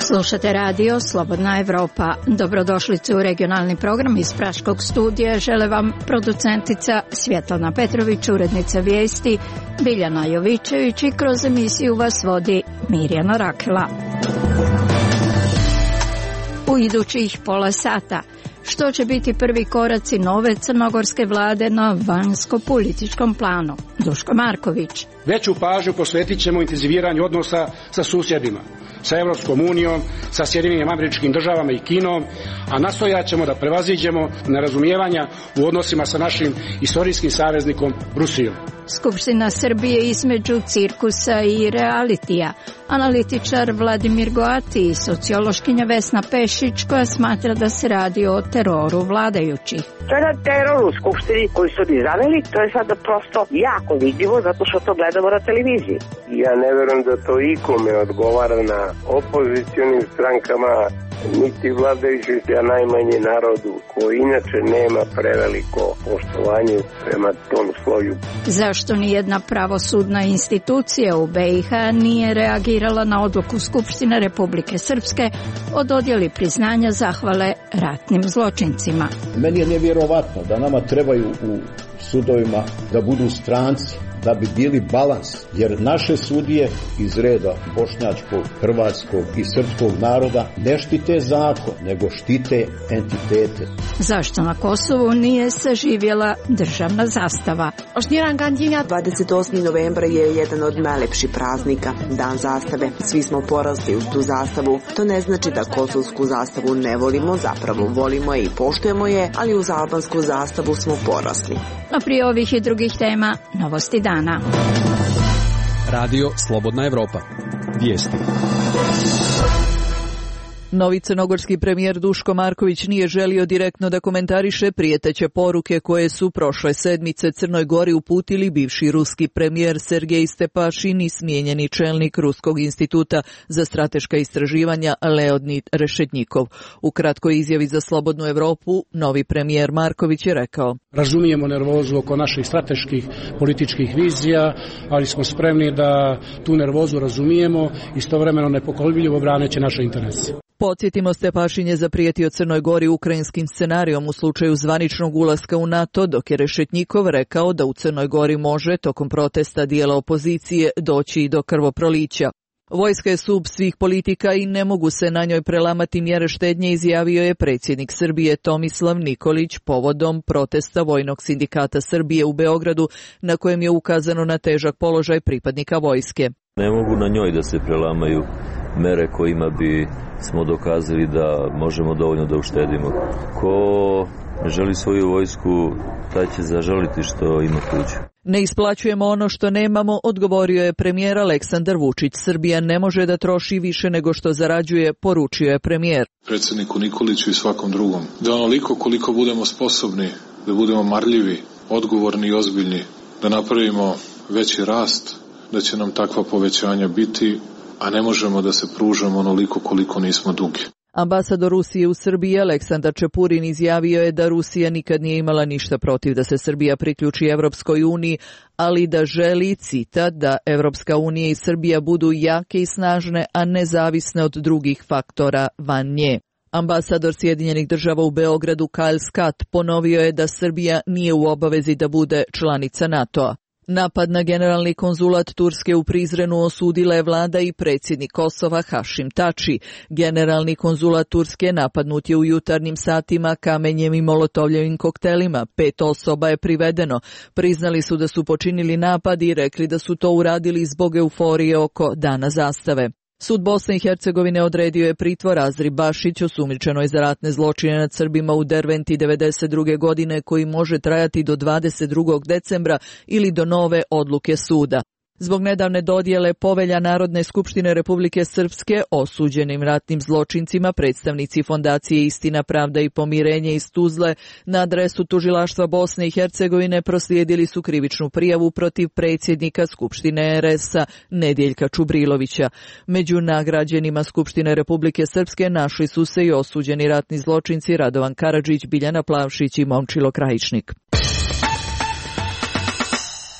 Slušate radio Slobodna Evropa. Dobrodošlice u regionalni program iz Praškog studija. Žele vam producentica Svjetlana Petrović, urednica vijesti Biljana Jovičević i kroz emisiju vas vodi Mirjana Rakela. U idućih pola sata, što će biti prvi koraci nove crnogorske vlade na vanjsko-političkom planu? Duško Marković. Veću pažnju posvetit ćemo intenziviranju odnosa sa susjedima, sa Europskom unijom, sa Sjedinjenim Američkim Državama i Kinom, a nastojat ćemo da prevaziđemo nerazumijevanja u odnosima sa našim istorijskim saveznikom Rusijom. Skupština Srbije između cirkusa i realitija. Analitičar Vladimir Goati i sociološkinja Vesna Pešić koja smatra da se radi o teroru vladajućih. To je jedan teror u Skupštini koji su oni zaveli, to je sada prosto jako vidljivo zato što to gledamo na televiziji. Ja ne verujem da to ikome odgovara na opozicionim strankama, niti vladajućih, a najmanje narodu, koji inače nema preveliko poštovanje prema tom sloju. Zašto nijedna pravosudna institucija u BiH nije reagirala na odluku Skupštine Republike Srpske o dodjeli priznanja zahvale ratnim zločincima? Meni je nevjerovatno da nama trebaju u sudovima da budu stranci, da bi bili balans, jer naše sudije iz reda bošnjačkog, hrvatskog i srpskog naroda ne štite zakon, nego štite entitete. Zašto na Kosovu nije saživjela državna zastava? 28. novembra je jedan od najlepših praznika, dan zastave. Svi smo porasli uz tu zastavu. To ne znači da kosovsku zastavu ne volimo, zapravo volimo je i poštujemo je, ali uz albansku zastavu smo porasli. No prije ovih i drugih tema, novosti dana. Radio Slobodna Evropa. Vijesti. Novi crnogorski premijer Duško Marković nije želio direktno da komentariše prijeteće poruke koje su prošle sedmice Crnoj Gori uputili bivši ruski premijer Sergej Stepašin i smijenjeni čelnik Ruskog instituta za strateška istraživanja Leonid Rešetnjikov. U kratkoj izjavi za Slobodnu Evropu novi premijer Marković je rekao: Razumijemo nervozu oko naših strateških političkih vizija, ali smo spremni da tu nervozu razumijemo, istovremeno nepokolebljivo braneći naše interese. Podsjetimo, Stepašin je zaprijetio Crnoj Gori ukrajinskim scenarijom u slučaju zvaničnog ulaska u NATO, dok je Rešetnjikov rekao da u Crnoj Gori može, tokom protesta dijela opozicije, doći i do krvoprolića. Vojska je stup svih politika i ne mogu se na njoj prelamati mjere štednje, izjavio je predsjednik Srbije Tomislav Nikolić povodom protesta Vojnog sindikata Srbije u Beogradu, na kojem je ukazano na težak položaj pripadnika vojske. Ne mogu na njoj da se prelamaju mere kojima bi smo dokazali da možemo dovoljno da uštedimo. Ko ne želi svoju vojsku, taj će zažaliti što ima tuđu. Ne isplaćujemo ono što nemamo, odgovorio je premijer Aleksandar Vučić. Srbija ne može da troši više nego što zarađuje, poručio je premijer. Predsjedniku Nikoliću i svakom drugom, da onoliko koliko budemo sposobni, da budemo marljivi, odgovorni i ozbiljni, da napravimo veći rast, da će nam takva povećanja biti, a ne možemo da se pružamo onoliko koliko nismo dugi. Ambasador Rusije u Srbiji Aleksandar Čepurin izjavio je da Rusija nikad nije imala ništa protiv da se Srbija priključi Evropskoj uniji, ali da želi, citat, da Evropska unija i Srbija budu jake i snažne, a nezavisne od drugih faktora van nje. Ambasador Sjedinjenih Država u Beogradu Kyle Scott ponovio je da Srbija nije u obavezi da bude članica NATO-a. Napad na generalni konzulat Turske u Prizrenu osudila je vlada i predsjednik Kosova Hašim Tači. Generalni konzulat Turske napadnut je u jutarnjim satima kamenjem i molotovljevim koktelima. 5 osoba je privedeno. Priznali su da su počinili napad i rekli da su to uradili zbog euforije oko Dana zastave. Sud Bosne i Hercegovine odredio je pritvor Azri Bašić, osumnjičenoj za ratne zločine nad Srbima u Derventi 1992. godine, koji može trajati do 22. decembra ili do nove odluke suda. Zbog nedavne dodjele povelja Narodne skupštine Republike Srpske osuđenim ratnim zločincima, predstavnici Fondacije Istina, pravda i pomirenje iz Tuzle na adresu Tužilaštva Bosne i Hercegovine proslijedili su krivičnu prijavu protiv predsjednika Skupštine RS-a Nedjeljka Čubrilovića. Među nagrađenima Skupštine Republike Srpske našli su se i osuđeni ratni zločinci Radovan Karadžić, Biljana Plavšić i Momčilo Krajišnik.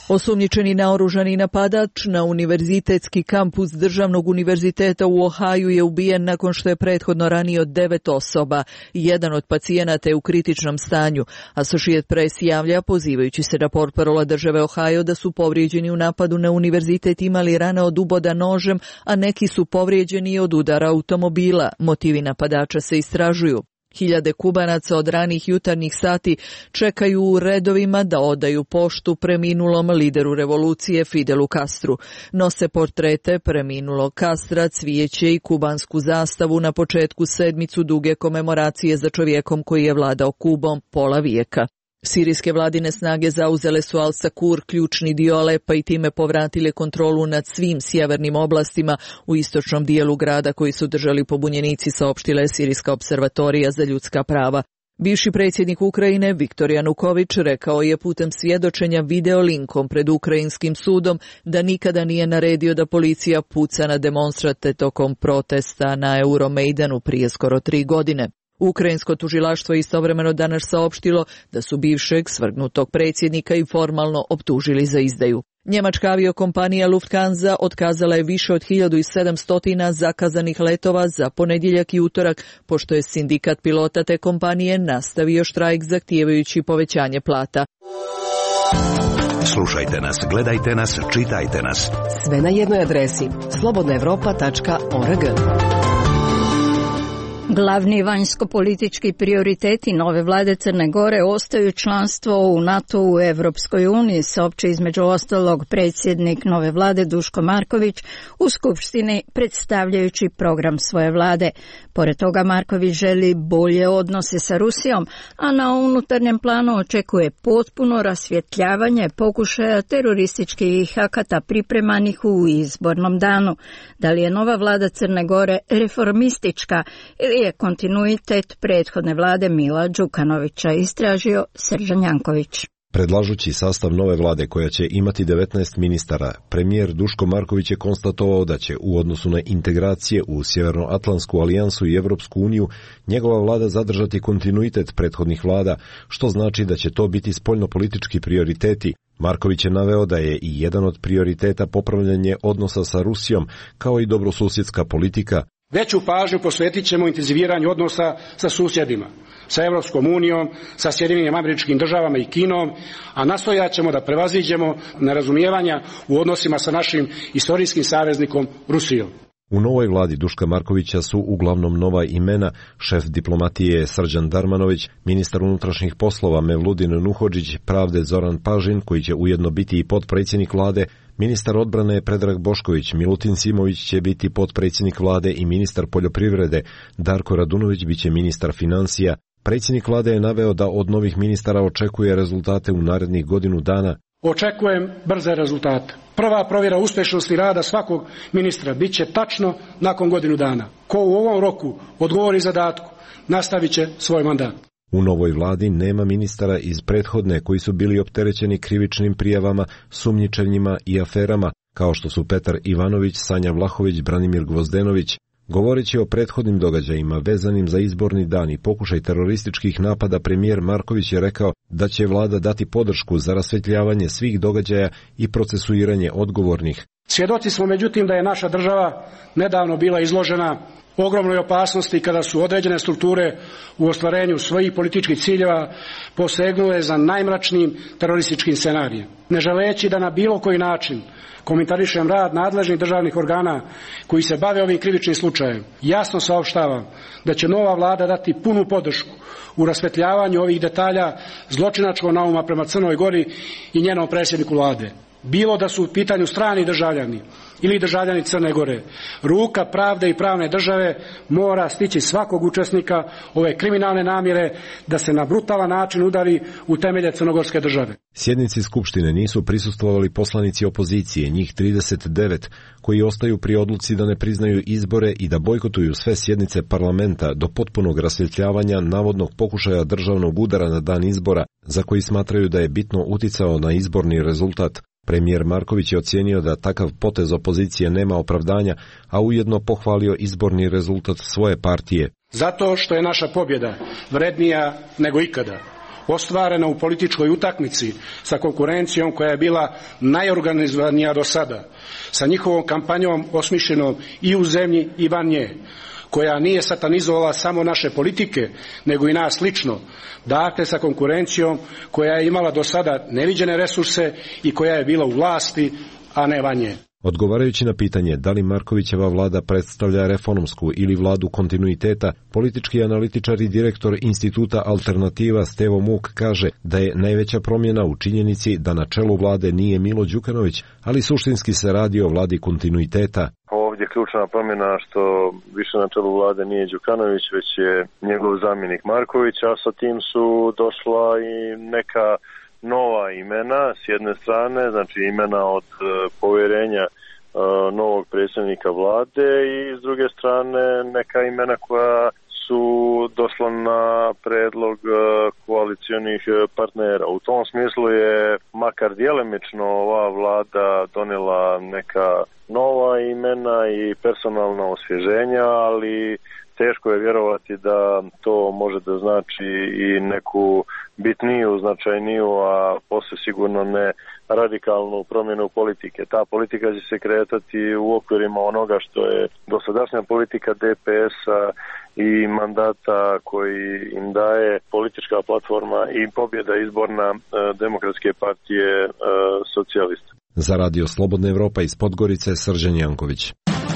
Osumnjičeni naoružani napadač na univerzitetski kampus Državnog univerziteta u Ohaju je ubijen nakon što je prethodno ranio 9 osoba. Jedan od pacijenata je u kritičnom stanju. Associated Press javlja, pozivajući se na portparola države Ohio, da su povrijeđeni u napadu na univerzitet imali rane od uboda nožem, a neki su povrijeđeni od udara automobila. Motivi napadača se istražuju. Hiljade Kubanaca od ranih jutarnjih sati čekaju u redovima da odaju poštu preminulom lideru revolucije Fidelu Castru. Nose portrete preminulog Castra, cvijeće i kubansku zastavu na početku sedmicu duge komemoracije za čovjekom koji je vladao Kubom pola vijeka. Sirijske vladine snage zauzele su Al-Sakur, ključni dio Alepa, i time povratile kontrolu nad svim sjevernim oblastima u istočnom dijelu grada koji su držali pobunjenici, saopštila je Sirijska observatorija za ljudska prava. Bivši predsjednik Ukrajine Viktor Januković rekao je putem svjedočenja videolinkom pred ukrajinskim sudom da nikada nije naredio da policija puca na demonstrante tokom protesta na Euromaidanu prije skoro 3 godine. Ukrajinsko tužilaštvo je istovremeno danas saopštilo da su bivšeg svrgnutog predsjednika i formalno optužili za izdaju. Njemačka aviokompanija Lufthansa otkazala je više od 1700 zakazanih letova za ponedjeljak i utorak, pošto je sindikat pilota te kompanije nastavio štrajk zahtijevajući povećanje plata. Slušajte nas, gledajte nas, čitajte nas. Sve na jednoj adresi slobodnaevropa.org. Glavni vanjsko-politički prioriteti nove vlade Crne Gore ostaju članstvo u NATO u Evropskoj uniji, saopći između ostalog predsjednik nove vlade Duško Marković u Skupštini predstavljajući program svoje vlade. Pored toga Marković želi bolje odnose sa Rusijom, a na unutarnjem planu očekuje potpuno rasvjetljavanje pokušaja terorističkih akata pripremanih u izbornom danu. Da li je nova vlada Crne Gore reformistička ili je kontinuitet prethodne vlade Mila Đukanovića, istražio Srđan Janković. Predlažući sastav nove vlade koja će imati 19 ministara, premijer Duško Marković je konstatovao da će u odnosu na integracije u Sjevernoatlantsku alijansu i Evropsku uniju njegova vlada zadržati kontinuitet prethodnih vlada, što znači da će to biti spoljnopolitički prioriteti. Marković je naveo da je i jedan od prioriteta popravljanje odnosa sa Rusijom, kao i dobrosusjedska politika. Veću pažnju posvetit ćemo intenziviranju odnosa sa susjedima, sa Evropskom unijom, sa Sjedinjenim Američkim Državama i Kinom, a nastojat ćemo da prevaziđemo nerazumijevanja u odnosima sa našim istorijskim saveznikom Rusijom. U novoj vladi Duška Markovića su uglavnom nova imena: šef diplomatije Srđan Darmanović, ministar unutrašnjih poslova Mevludin Nuhodžić, pravde Zoran Pažin, koji će ujedno biti i potpredsjednik vlade, ministar odbrane Predrag Bošković, Milutin Simović će biti potpredsjednik vlade i ministar poljoprivrede, Darko Radunović biće ministar financija. Predsjednik vlade je naveo da od novih ministara očekuje rezultate u narednih godinu dana. Očekujem brze rezultate. Prva provjera uspješnosti rada svakog ministra bit će tačno nakon godinu dana. Ko u ovom roku odgovori zadatku, nastavit će svoj mandat. U novoj vladi nema ministara iz prethodne koji su bili opterećeni krivičnim prijavama, sumnjičenjima i aferama, kao što su Petar Ivanović, Sanja Vlahović, Branimir Gvozdenović. Govoreći o prethodnim događajima vezanim za izborni dan i pokušaj terorističkih napada, premijer Marković je rekao da će vlada dati podršku za rasvjetljavanje svih događaja i procesuiranje odgovornih. Svjedoci smo međutim da je naša država nedavno bila izložena ogromnoj opasnosti kada su određene strukture u ostvarenju svojih političkih ciljeva posegnule za najmračnijim terorističkim scenarijem. Ne želeći da na bilo koji način komentarišem rad nadležnih državnih organa koji se bave ovim krivičnim slučajem, jasno saopštavam da će nova vlada dati punu podršku u rasvetljavanju ovih detalja zločinačkog nauma prema Crnoj Gori i njenom predsjedniku vlade. Bilo da su u pitanju strani državljani ili državljani Crne Gore, ruka pravde i pravne države mora stići svakog učesnika ove kriminalne namjere da se na brutalan način udari u temelje crnogorske države. Sjednici Skupštine nisu prisustvovali poslanici opozicije, njih 39, koji ostaju pri odluci da ne priznaju izbore i da bojkotuju sve sjednice parlamenta do potpunog rasvjetljavanja navodnog pokušaja državnog udara na dan izbora, za koji smatraju da je bitno uticao na izborni rezultat. Premijer Marković je ocijenio da takav potez opozicije nema opravdanja, a ujedno pohvalio izborni rezultat svoje partije. Zato što je naša pobjeda vrednija nego ikada. ostvarena u političkoj utakmici sa konkurencijom koja je bila najorganizovanija do sada, sa njihovom kampanjom osmišljenom i u zemlji i van nje, koja nije satanizovala samo naše politike, nego i nas lično, dakle sa konkurencijom koja je imala do sada neviđene resurse i koja je bila u vlasti, a ne van nje. Odgovarajući na pitanje da li Markovićeva vlada predstavlja reformsku ili vladu kontinuiteta, politički analitičar i direktor instituta Alternativa Stevo Muk kaže da je najveća promjena u činjenici da na čelu vlade nije Milo Đukanović, ali suštinski se radi o vladi kontinuiteta. Ovdje je ključna promjena što više na čelu vlade nije Đukanović, već je njegov zamjenik Marković, a sa tim su došla i neka nova imena s jedne strane, znači imena od povjerenja novog predsjednika vlade i s druge strane neka imena koja su došla na predlog koalicionih partnera. U tom smislu je makar djelimično ova vlada donijela neka nova imena i personalna osvježenja, ali teško je vjerovati da to može da znači i neku bitniju, značajniju, a posle sigurno ne radikalnu promjenu politike. Ta politika će se kretati u okvirima onoga što je dosadašnja politika DPS-a i mandata koji im daje politička platforma i pobjeda izborna Demokratske partije socijalista. Za Radio Slobodna Evropa iz Podgorice, Srđan Janković.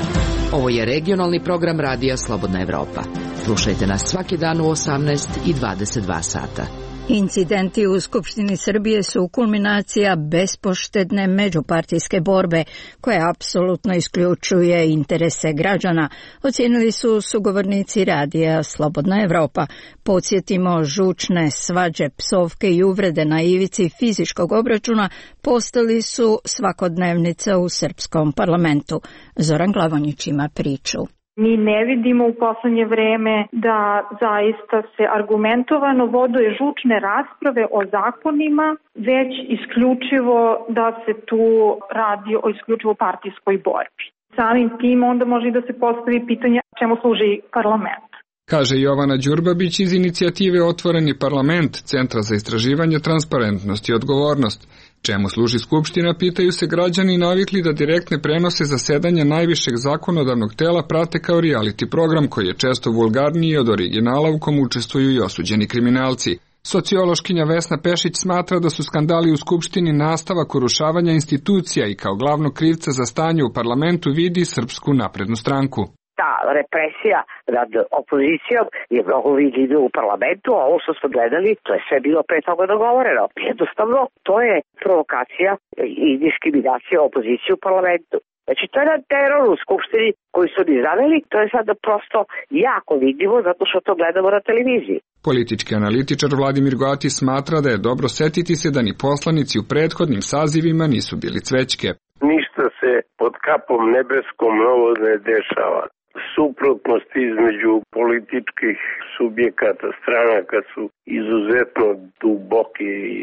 Ovo je regionalni program Radija Slobodna Evropa. Slušajte nas svaki dan u 18 i 22 sata. Incidenti u Skupštini Srbije su kulminacija bespoštedne međupartijske borbe koja apsolutno isključuje interese građana, ocijenili su sugovornici Radija Slobodna Evropa. Podsjetimo, žučne svađe, psovke i uvrede na ivici fizičkog obračuna postali su svakodnevnica u srpskom parlamentu. Zoran Glavonjić ima priču. Mi ne vidimo u poslednje vreme da zaista se argumentovano vode žučne rasprave o zakonima, već isključivo da se tu radi o isključivo partijskoj borbi. Samim tim onda može i da se postavi pitanje čemu služi parlament. Kaže Jovana Đurbabić iz inicijative Otvoreni parlament, Centra za istraživanje, transparentnost i odgovornost. Čemu služi Skupština, pitaju se građani navikli da direktne prenose zasedanja najvišeg zakonodavnog tela prate kao reality program koji je često vulgarniji od originala u kom učestvuju i osuđeni kriminalci. Sociološkinja Vesna Pešić smatra da su skandali u Skupštini nastavak urušavanja institucija i kao glavnog krivca za stanje u parlamentu vidi Srpsku naprednu stranku. Ta represija nad opozicijom je mnogo vidljiva u parlamentu, a ovo što smo gledali, to je sve bilo pre toga dogovoreno. Jednostavno, to je provokacija i diskriminacija opozicije u parlamentu. Znači, to je jedan teror u Skupštini koji su oni zaveli, to je sada prosto jako vidljivo zato što to gledamo na televiziji. Politički analitičar Vladimir Goati smatra da je dobro setiti se da ni poslanici u prethodnim sazivima nisu bili cvećke. Ništa se pod kapom nebeskom novo ne dešava. Suprotnosti između političkih subjekata, stranaka su izuzetno duboki i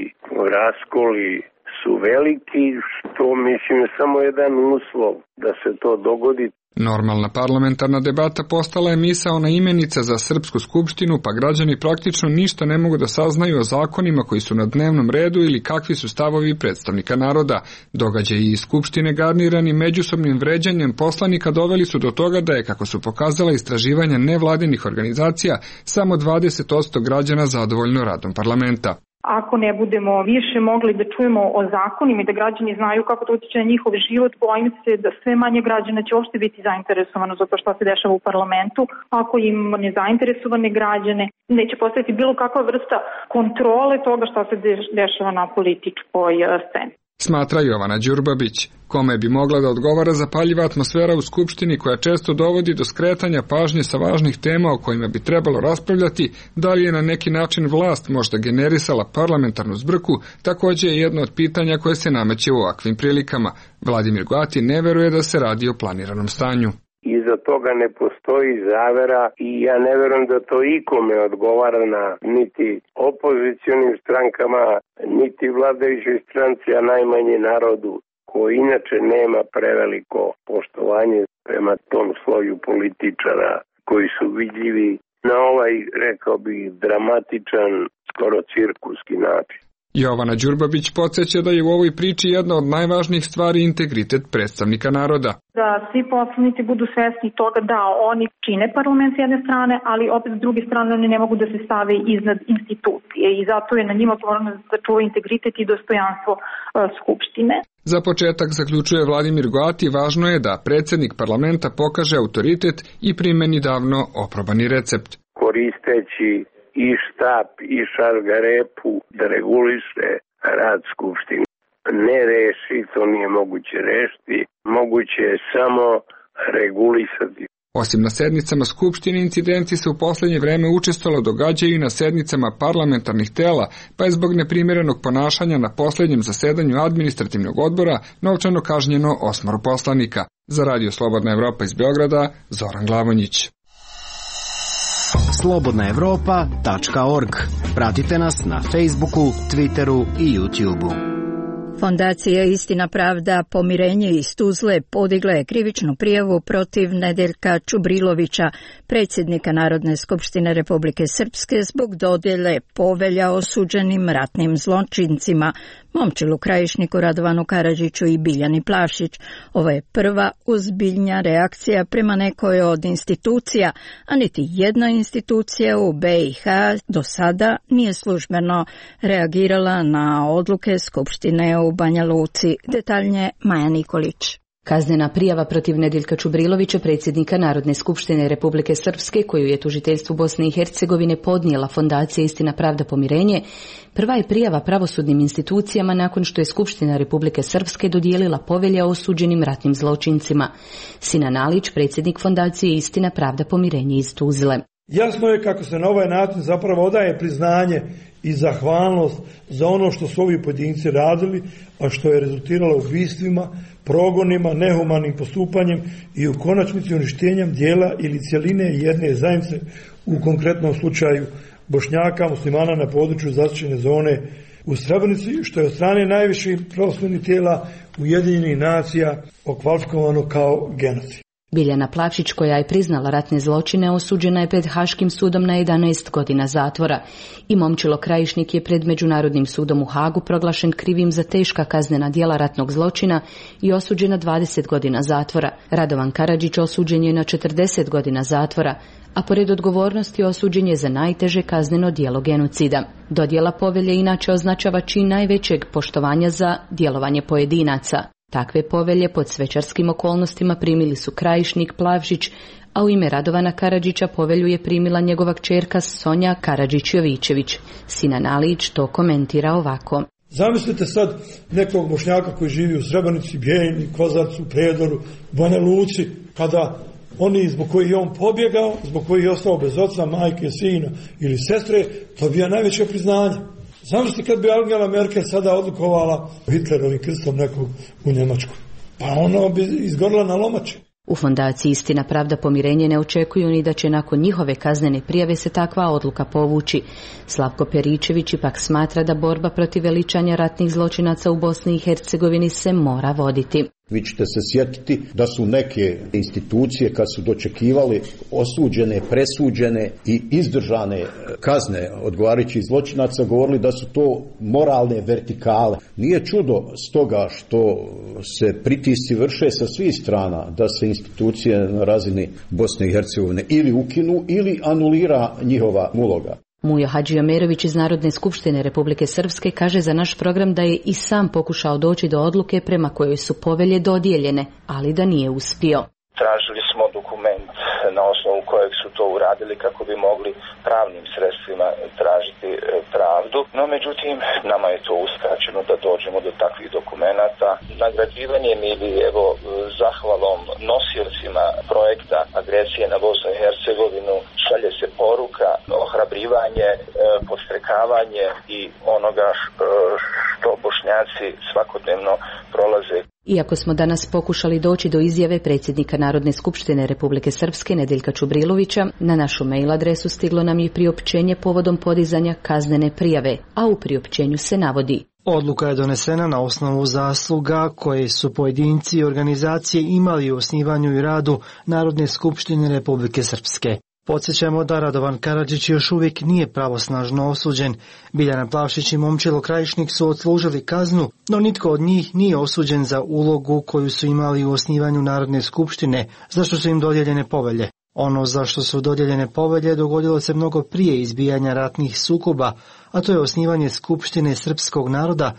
raskoli su veliki, što mislim je samo jedan uslov da se to dogodi. Normalna parlamentarna debata postala je misaona imenica za Srpsku skupštinu, pa građani praktično ništa ne mogu da saznaju o zakonima koji su na dnevnom redu ili kakvi su stavovi predstavnika naroda. Događaji iz Skupštine garnirani međusobnim vređanjem poslanika doveli su do toga da je, kako su pokazala istraživanja nevladinih organizacija, samo 20% građana zadovoljno radom parlamenta. Ako ne budemo više mogli da čujemo o zakonima i da građani znaju kako to utiče na njihov život, bojim se da sve manje građana će uopšte biti zainteresovano za to što se dešava u parlamentu. Ako im nezainteresovane građane, neće postaviti bilo kakva vrsta kontrole toga što se dešava na političkoj sceni. Smatra Jovana Đurbabić, kome bi mogla da odgovara zapaljiva atmosfera u Skupštini koja često dovodi do skretanja pažnje sa važnih tema o kojima bi trebalo raspravljati, da li je na neki način vlast možda generisala parlamentarnu zbrku, takođe je jedno od pitanja koje se nameće u ovakvim prilikama. Vladimir Goati ne veruje da se radi o planiranom stanju. Iza toga ne postoji zavera i ja ne verujem da to ikome odgovara na niti opozicionim strankama, niti vladajućoj stranci, a najmanje narodu, koji inače nema preveliko poštovanje prema tom sloju političara koji su vidljivi na ovaj, rekao bi, dramatičan, skoro cirkuski način. Jovana Đurbabić podsjeća da je u ovoj priči jedna od najvažnijih stvari integritet predstavnika naroda. Da svi poslanici budu svesni toga da oni čine parlament s jedne strane, ali opet s druge strane oni ne mogu da se stave iznad institucije i zato je na njima odgovornost da čuva integritet i dostojanstvo Skupštine. Za početak, zaključuje Vladimir Goati, važno je da predsednik parlamenta pokaže autoritet i primeni davno oprobani recept. Koristeći i štap i šargarepu da reguliše rad Skupštine. Ne reši, to nije moguće rešiti, moguće je samo regulisati. Osim na sednicama Skupštine, incidenti se u poslednje vreme učestalo događaju i na sednicama parlamentarnih tela, pa je zbog neprimjerenog ponašanja na poslednjem zasedanju administrativnog odbora novčano kažnjeno 8 poslanika. Za Radio Slobodna Evropa iz Beograda, Zoran Glavonjić. slobodnaevropa.org. Pratite nas na Facebooku, Twitteru i YouTubeu. Fondacija Istina, pravda, pomirenje iz Tuzle podigla je krivičnu prijavu protiv Nedeljka Čubrilovića, predsjednika Narodne skupštine Republike Srpske, zbog dodjele povelja osuđenim ratnim zločincima Momčilu Krajišniku, Radovanu Karadžiću i Biljani Plavšić. Ovo je prva ozbiljna reakcija prema nekoj od institucija, a niti jedna institucija u BiH do sada nije službeno reagirala na odluke Skupštine u Banja Luci. Detaljnije Maja Nikolić. Kaznena prijava protiv Nedeljka Čubrilovića, predsjednika Narodne skupštine Republike Srpske, koju je tužiteljstvu Bosne i Hercegovine podnijela Fondacija Istina, pravda, pomirenje, prva je prijava pravosudnim institucijama nakon što je Skupština Republike Srpske dodijelila povelje o osuđenim ratnim zločincima. Sinan Alić, predsjednik Fondacije Istina, pravda, pomirenje iz Tuzle. Jasno je kako se na ovaj način zapravo odaje priznanje i zahvalnost za ono što su ovi pojedinci radili, a što je rezultiralo ubistvima, progonima, nehumanim postupanjem i u konačnici uništenjem dijela ili cjeline jedne zajednice, u konkretnom slučaju Bošnjaka, muslimana na području zaštićene zone u Srebrenici, što je od strane najviših pravosudnih tijela Ujedinjenih nacija okvalifikovano kao genocid. Biljana Plavšić, koja je priznala ratne zločine, osuđena je pred Haškim sudom na 11 godina zatvora. I Momčilo Krajišnik je pred Međunarodnim sudom u Hagu proglašen krivim za teška kaznena djela ratnog zločina i osuđen na 20 godina zatvora. Radovan Karadžić osuđen je na 40 godina zatvora, a pored odgovornosti osuđen je za najteže kazneno djelo genocida. Dodjela povelje inače označava čin najvećeg poštovanja za djelovanje pojedinaca. Takve povelje pod svečarskim okolnostima primili su Krajišnik, Plavšić, a u ime Radovana Karadžića povelju je primila njegova kćerka Sonja Karadžić-Jovićević. Sinan Alić to komentira ovako. Zamislite sad nekog Bošnjaka koji živi u Srebrenici, Bijeljini, Kozarcu, Prijedoru, Banja Luci, kada oni zbog kojih je on pobjegao, zbog kojih je ostao bez oca, majke, sina ili sestre, to bi najveće priznanje. Zamislite kad bi Angela Merkel sada odlikovala Hitlerovim krstom nekog u Njemačku. Pa ono bi izgorila na lomači. U Fondaciji Istina, pravda, pomirenje ne očekuju ni da će nakon njihove kaznene prijave se takva odluka povući. Slavko Peričević ipak smatra da borba protiv veličanja ratnih zločinaca u Bosni i Hercegovini se mora voditi. Vi ćete se sjetiti da su neke institucije kad su dočekivali osuđene, presuđene i izdržane kazne odgovarajućih zločinaca govorili da su to moralne vertikale. Nije čudo stoga što se pritisci vrše sa svih strana da se institucije na razini Bosne i Hercegovine ili ukinu ili anulira njihova uloga. Mujo Hadžiomerović iz Narodne skupštine Republike Srpske kaže za naš program da je i sam pokušao doći do odluke prema kojoj su povelje dodijeljene, ali da nije uspio. Tražili smo dokument na osnovu kojeg su to uradili kako bi mogli pravnim sredstvima tražiti pravdu, no međutim nama je to uskraćeno da dođemo do takvih dokumenata. Nagrađivanjem ili zahvalom nosiocima projekta agresije na Bosnu i Hercegovinu šalje se poruka, ohrabrivanje, podstrekavanje i onoga što Bošnjaci svakodnevno prolaze. Iako smo danas pokušali doći do izjave predsjednika Narodne skupštine Republike Srpske Nedeljka Čubrilovića, na našu mail adresu stiglo nam je priopćenje povodom podizanja kaznene prijave, a u priopćenju se navodi: odluka je donesena na osnovu zasluga koje su pojedinci i organizacije imali u osnivanju i radu Narodne skupštine Republike Srpske. Podsjećamo da Radovan Karadžić još uvijek nije pravosnažno osuđen. Biljana Plavšić i Momčilo Krajišnik su odslužili kaznu, no nitko od njih nije osuđen za ulogu koju su imali u osnivanju Narodne skupštine, za što su im dodijeljene povelje. Ono za što su dodijeljene povelje dogodilo se mnogo prije izbijanja ratnih sukoba, a to je osnivanje Skupštine srpskog naroda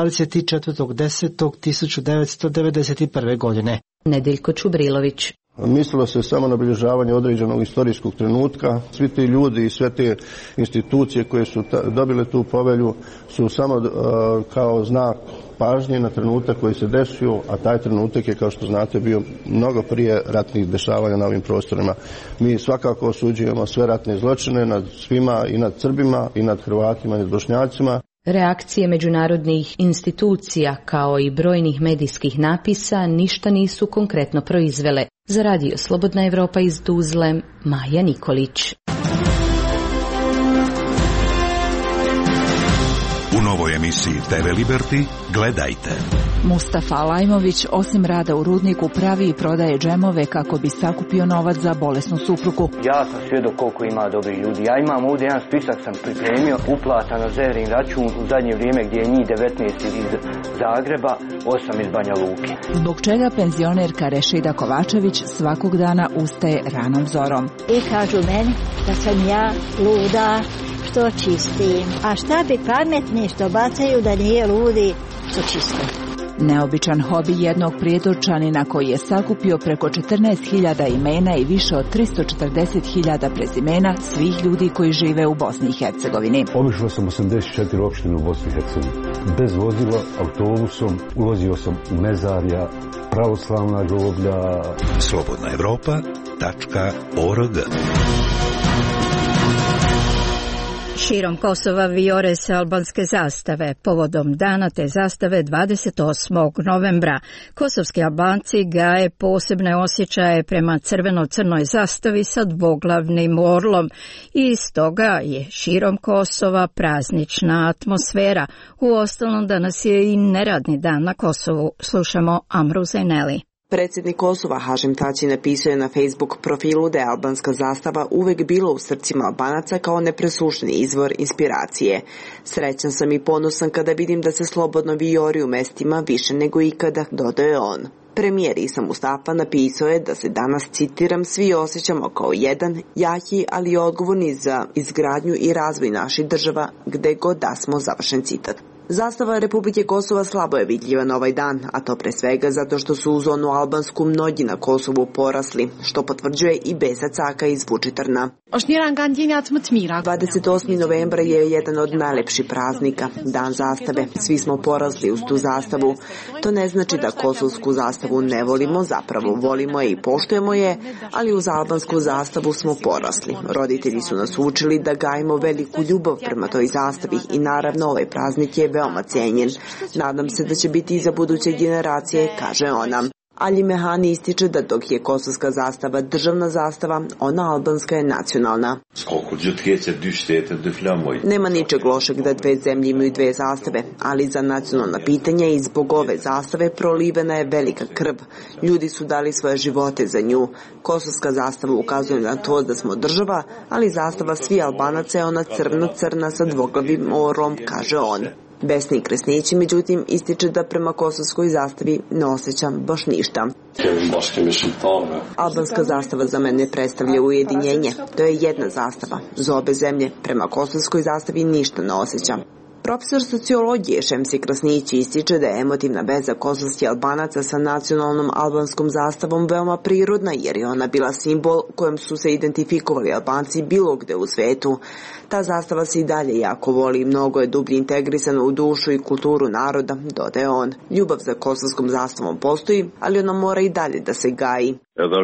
24.10.1991. godine. Nedeljko Čubrilović. Mislilo se samo na obilježavanje određenog istorijskog trenutka. Svi ti ljudi i sve te institucije koje su dobile tu povelju su samo kao znak pažnje na trenutak koji se desio, a taj trenutak je, kao što znate, bio mnogo prije ratnih dešavanja na ovim prostorima. Mi svakako osuđujemo sve ratne zločine nad svima, i nad Srbima, i nad Hrvatima, i nad Bošnjacima. Reakcije međunarodnih institucija kao i brojnih medijskih napisa ništa nisu konkretno proizvele. Za radio Slobodna Evropa iz Tuzle, Maja Nikolić. U novoj emisiji TV Liberty gledajte. Mustafa Alajmović osim rada u rudniku pravi i prodaje džemove kako bi sakupio novac za bolesnu suprugu. Ja sam svjedok koliko ima dobrih ljudi. Ja imam ovdje jedan spisak sam pripremio, uplata na Zehrin račun u zadnje vrijeme gdje je njih 19 iz Zagreba, 8 iz Banja Luke. Zbog čega penzionerka Rešida Kovačević svakog dana ustaje ranom zorom. I kažu meni da sam ja luda što čistim. A šta bi pametni što bacaju da nije ludi što čistim. Neobičan hobi jednog Prijedorčanina koji je sakupio preko 14.000 imena i više od 340.000 prezimena svih ljudi koji žive u Bosni i Hercegovini. Obišao sam 84 opštine u Bosni i Hercegovini. Bez vozila, autobusom, ulazio sam u mezarja, pravoslavna groblja. slobodnaevropa.org. Širom Kosova vijore se albanske zastave. Povodom dana te zastave 28. novembra kosovski Albanci gaje posebne osjećaje prema crveno-crnoj zastavi sa dvoglavnim orlom i stoga je širom Kosova praznična atmosfera. Uostalom danas je i neradni dan na Kosovu. Slušamo Amru Zaineli. Predsjednik Kosova Hašim Tači napisao je na Facebook profilu da je albanska zastava uvek bila u srcima Albanaca kao nepresušni izvor inspiracije. Srećan sam i ponosan kada vidim da se slobodno vijori u mestima više nego ikada, dodao je on. Premijer Isa Mustafa napisao je da se danas, citiram, svi osjećamo kao jedan, jaki, ali odgovorni za izgradnju i razvoj naših država, gde god da smo, završen citat. Zastava Republike Kosova slabo je vidljiva na ovaj dan, a to pre svega zato što su u zonu albansku mnogi na Kosovu porasli, što potvrđuje i Besa Caka iz Vučitrna. 28. novembra je jedan od najlepših praznika, dan zastave. Svi smo porasli uz tu zastavu. To ne znači da kosovsku zastavu ne volimo, zapravo volimo je i poštujemo je, ali uz albansku zastavu smo porasli. Roditelji su nas učili da gajimo veliku ljubav prema toj zastavi i naravno ovaj praznik je veoma cijenjen. Nadam se da će biti i za buduće generacije, kaže ona. Ali Mehani ističe da dok je kosovska zastava državna zastava, ona albanska je nacionalna. Nema ničeg lošeg da dve zemlje imaju dve zastave, ali za nacionalna pitanja i zbog ove zastave prolivena je velika krv. Ljudi su dali svoje živote za nju. Kosovska zastava ukazuje na to da smo država, ali zastava svi Albanaca je ona crno-crna sa dvoglavim orlom, kaže on. Besni Kresnići, međutim, ističe da prema kosovskoj zastavi ne osjećam baš ništa. Albanska zastava za mene predstavlja ujedinjenje. To je jedna zastava. Za obe zemlje prema kosovskoj zastavi ništa ne osjećam. Profesor sociologije Šemsi Krasnići ističe da je emotivna veza kosovskih Albanaca sa nacionalnom albanskom zastavom veoma prirodna, jer je ona bila simbol kojem su se identifikovali Albanci bilo gde u svetu. Ta zastava se i dalje jako voli i mnogo je dublje integrisana u dušu i kulturu naroda, dodaje on. Ljubav za kosovskom zastavom postoji, ali ona mora i dalje da se gaji.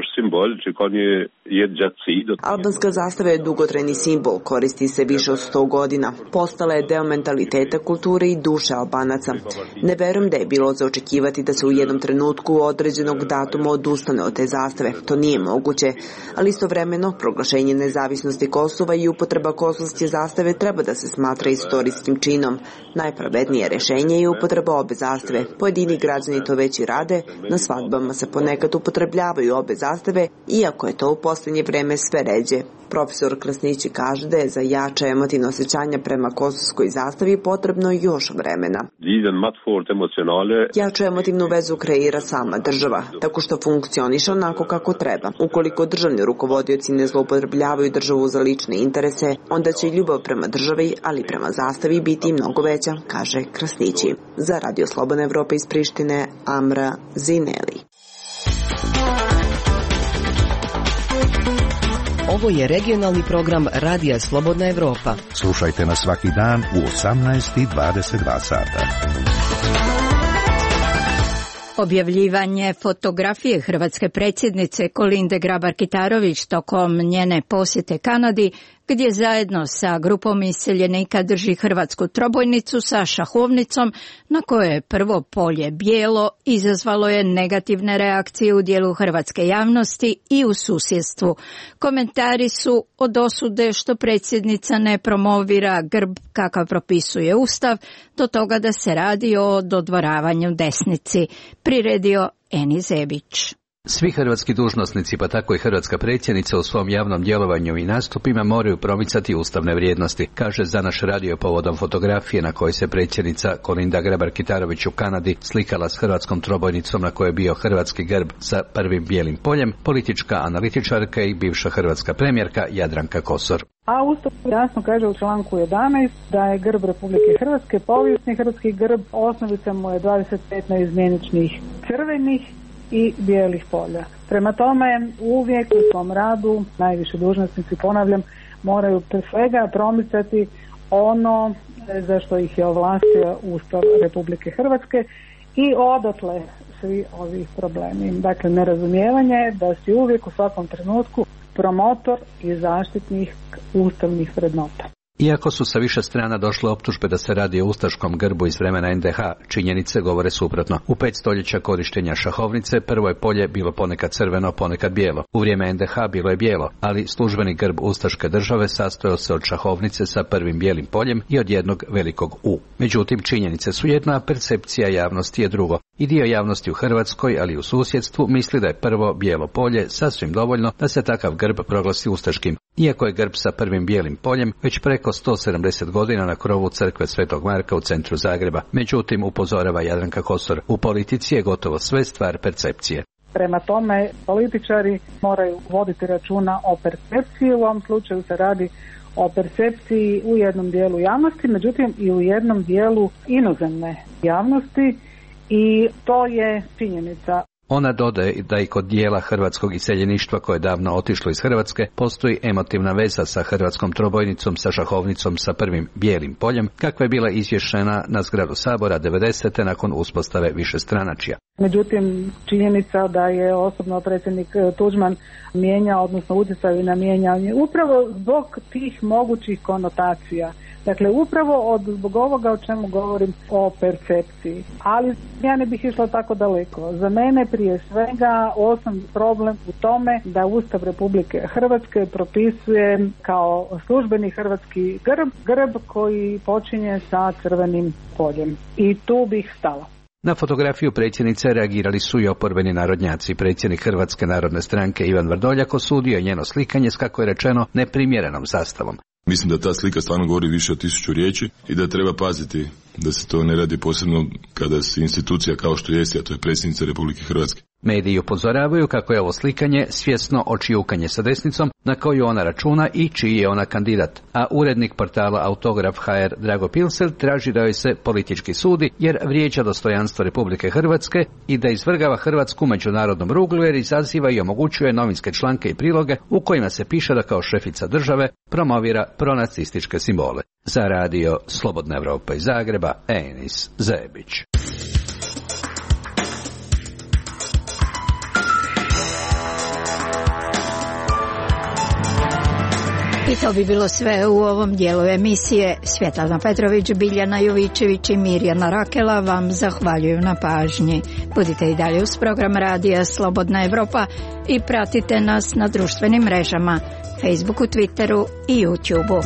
Albanska zastava je dugotrajni simbol, koristi se više od 100 godina. Postala je deo mentaliteta, kulture i duše Albanaca. Ne verujem da je bilo za očekivati da se u jednom trenutku određenog datuma odustane od te zastave. To nije moguće, ali istovremeno proglašenje nezavisnosti Kosova i upotreba kosovske zastave treba da se smatra istorijskim činom. Najpravednije rešenje je upotreba obe zastave. Pojedini građani to već i rade, na svadbama se ponekad upotrebljavaju obe zastave, iako je to u posljednje vreme sve ređe. Profesor Krasnići kaže da je za jače emotivno osjećanje prema kosovskoj zastavi potrebno još vremena. Jaču emotivnu vezu kreira sama država, tako što funkcioniše onako kako treba. Ukoliko državni rukovodioci ne zloupotrebljavaju državu za lične interese, onda će ljubav prema državi, ali prema zastavi biti mnogo veća, kaže Krasnići. Za Radio Slobodna Evropa iz Prištine, Amra Zineli. Ovo je regionalni program Radija Slobodna Evropa. Slušajte nas svaki dan u 18:22 sata. Objavljivanje fotografije hrvatske predsjednice Kolinde Grabar-Kitarović tokom njene posjete Kanadi, gdje zajedno sa grupom iseljenika drži hrvatsku trobojnicu sa šahovnicom, na kojoj je prvo polje bijelo, izazvalo je negativne reakcije u dijelu hrvatske javnosti i u susjedstvu. Komentari su od osude što predsjednica ne promovira grb kakav propisuje Ustav, do toga da se radi o dodvoravanju desnici, priredio Eni Zebić. Svi hrvatski dužnosnici, pa tako i hrvatska predsjednica u svom javnom djelovanju i nastupima moraju promicati ustavne vrijednosti, kaže za naš radio povodom fotografije na kojoj se predsjednica Kolinda Grabar-Kitarović u Kanadi slikala s hrvatskom trobojnicom na kojoj je bio hrvatski grb sa prvim bijelim poljem, politička analitičarka i bivša hrvatska premijerka Jadranka Kosor. A Ustav jasno kaže u članku 11 da je grb Republike Hrvatske povijesni hrvatski grb, osnovica mu je 25 neizmjeničnih crvenih i bijelih polja. Prema tome, uvijek u svom radu najviše dužnosnici, ponavljam, moraju pre svega promicati ono za što ih je ovlastio Ustav Republike Hrvatske i odatle svi ovi problemi. Dakle, nerazumijevanje da si uvijek u svakom trenutku promotor i zaštitnih ustavnih vrednota. Iako su sa više strana došle optužbe da se radi o ustaškom grbu iz vremena NDH, činjenice govore suprotno. U 5 stoljeća korištenja šahovnice prvo je polje bilo ponekad crveno, ponekad bijelo. U vrijeme NDH bilo je bijelo, ali službeni grb ustaške države sastojao se od šahovnice sa prvim bijelim poljem i od jednog velikog U. Međutim, činjenice su jedno, a percepcija javnosti je drugo. I dio javnosti u Hrvatskoj, ali i u susjedstvu, misli da je prvo bijelo polje sasvim dovoljno da se takav grb proglasi ustaškim. Iako je grb sa prvim bijelim poljem već preko 170 godina na krovu crkve Svetog Marka u centru Zagreba. Međutim, upozorava Jadranka Kosor, u politici je gotovo sve stvar percepcije. Prema tome, političari moraju voditi računa o percepciji, u ovom slučaju se radi o percepciji u jednom dijelu javnosti, međutim i u jednom dijelu inozemne javnosti i to je činjenica. Ona dodaje da i kod dijela hrvatskog iseljeništva koje je davno otišlo iz Hrvatske postoji emotivna veza sa hrvatskom trobojnicom, sa šahovnicom sa prvim bijelim poljem, kakva je bila izvješena na zgradu Sabora 90. nakon uspostave višestranačja. Međutim, činjenica da je osobno predsjednik Tuđman mijenjao, odnosno utjecaju na mijenjanje, upravo zbog tih mogućih konotacija. Dakle, upravo zbog ovoga o čemu govorim o percepciji. Ali ja ne bih išla tako daleko. Za mene prije svega osnovni problem u tome da Ustav Republike Hrvatske propisuje kao službeni hrvatski grb koji počinje sa crvenim poljem. I tu bih stala. Na fotografiju predsjednice reagirali su i oporbeni narodnjaci. Predsjednik Hrvatske narodne stranke Ivan Vrdoljak osudio njeno slikanje s, kako je rečeno, neprimjerenom zastavom. Mislim da ta slika stvarno govori više od 1000 riječi i da treba paziti da se to ne radi posebno kada se institucija kao što jeste, a to je predsjednica Republike Hrvatske. Mediji upozoravaju kako je ovo slikanje svjesno očijukanje sa desnicom na koju ona računa i čiji je ona kandidat. A urednik portala Autograf.hr Drago Pilsel traži da joj se politički sudi jer vrijeđa dostojanstvo Republike Hrvatske i da izvrgava Hrvatsku međunarodnom ruglu jer izaziva i omogućuje novinske članke i priloge u kojima se piše da kao šefica države promovira pronacističke simbole. Za radio Slobodna Evropa iz Zagreba, Enis Zebić. I to bi bilo sve u ovom dijelu emisije. Svjetlana Petrović, Biljana Jovičević i Mirjana Rakela vam zahvaljuju na pažnji. Budite i dalje uz program Radija Slobodna Evropa i pratite nas na društvenim mrežama, Facebooku, Twitteru i YouTubeu.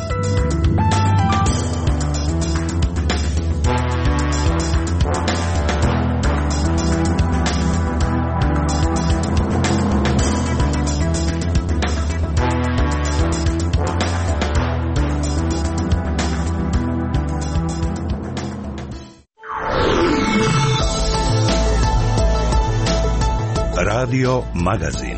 Radio Magazin.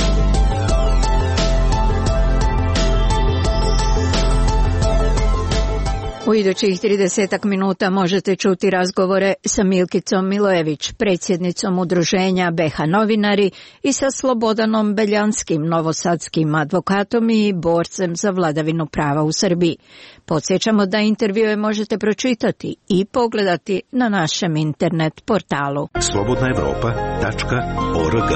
U idućih 30 minuta možete čuti razgovore sa Milkicom Milojević, predsjednicom udruženja BH Novinari, i sa Slobodanom Beljanskim, novosadskim advokatom i borcem za vladavinu prava u Srbiji. Podsjećamo da intervjue možete pročitati i pogledati na našem internet portalu slobodnaevropa.org.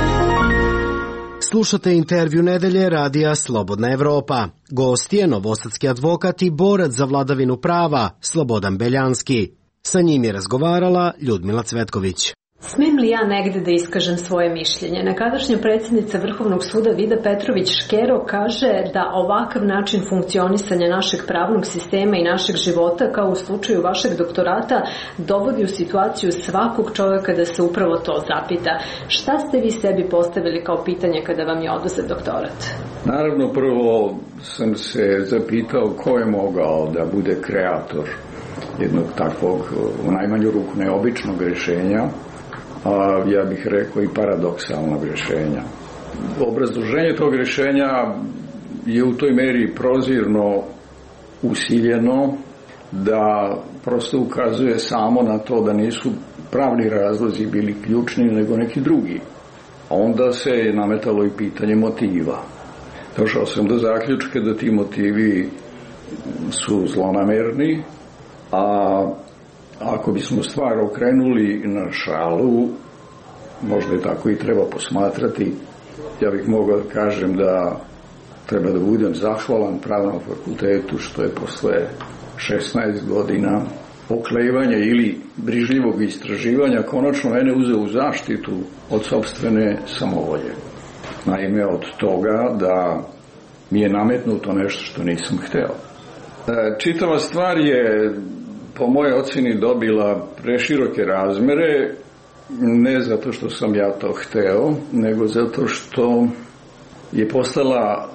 Slušate intervju nedelje radija Slobodna Evropa. Gost je novosadski advokat i borac za vladavinu prava Slobodan Beljanski. Sa njim je razgovarala Ljudmila Cvetković. Smijem li ja negde da iskažem svoje mišljenje? Nekadašnja predsjednica Vrhovnog suda Vida Petrović-Škero kaže da ovakav način funkcionisanja našeg pravnog sistema i našeg života, kao u slučaju vašeg doktorata, dovodi u situaciju svakog čovjeka da se upravo to zapita. Šta ste vi sebi postavili kao pitanje kada vam je oduzet doktorat? Naravno, prvo sam se zapitao ko je mogao da bude kreator jednog takvog, u najmanju ruku, neobičnog rješenja, a ja bih rekao i paradoksalnog rješenja. Obrazloženje tog rješenja je u toj meri prozirno usiljeno da prosto ukazuje samo na to da nisu pravni razlozi bili ključni nego neki drugi. Onda se je nametalo i pitanje motiva. Došao sam do zaključka da ti motivi su zlonamerni, a ako bismo stvar okrenuli na šalu, možda je tako i treba posmatrati, ja bih mogao da kažem da treba da budem zahvalan Pravnom fakultetu što je posle 16 godina oklevanja ili brižljivog istraživanja konačno mene uzeo u zaštitu od sopstvene samovolje. Naime, od toga da mi je nametnuto nešto što nisam hteo. Čitava stvar je po mojoj ocjeni dobila preširoke razmere, ne zato što sam ja to hteo, nego zato što je postala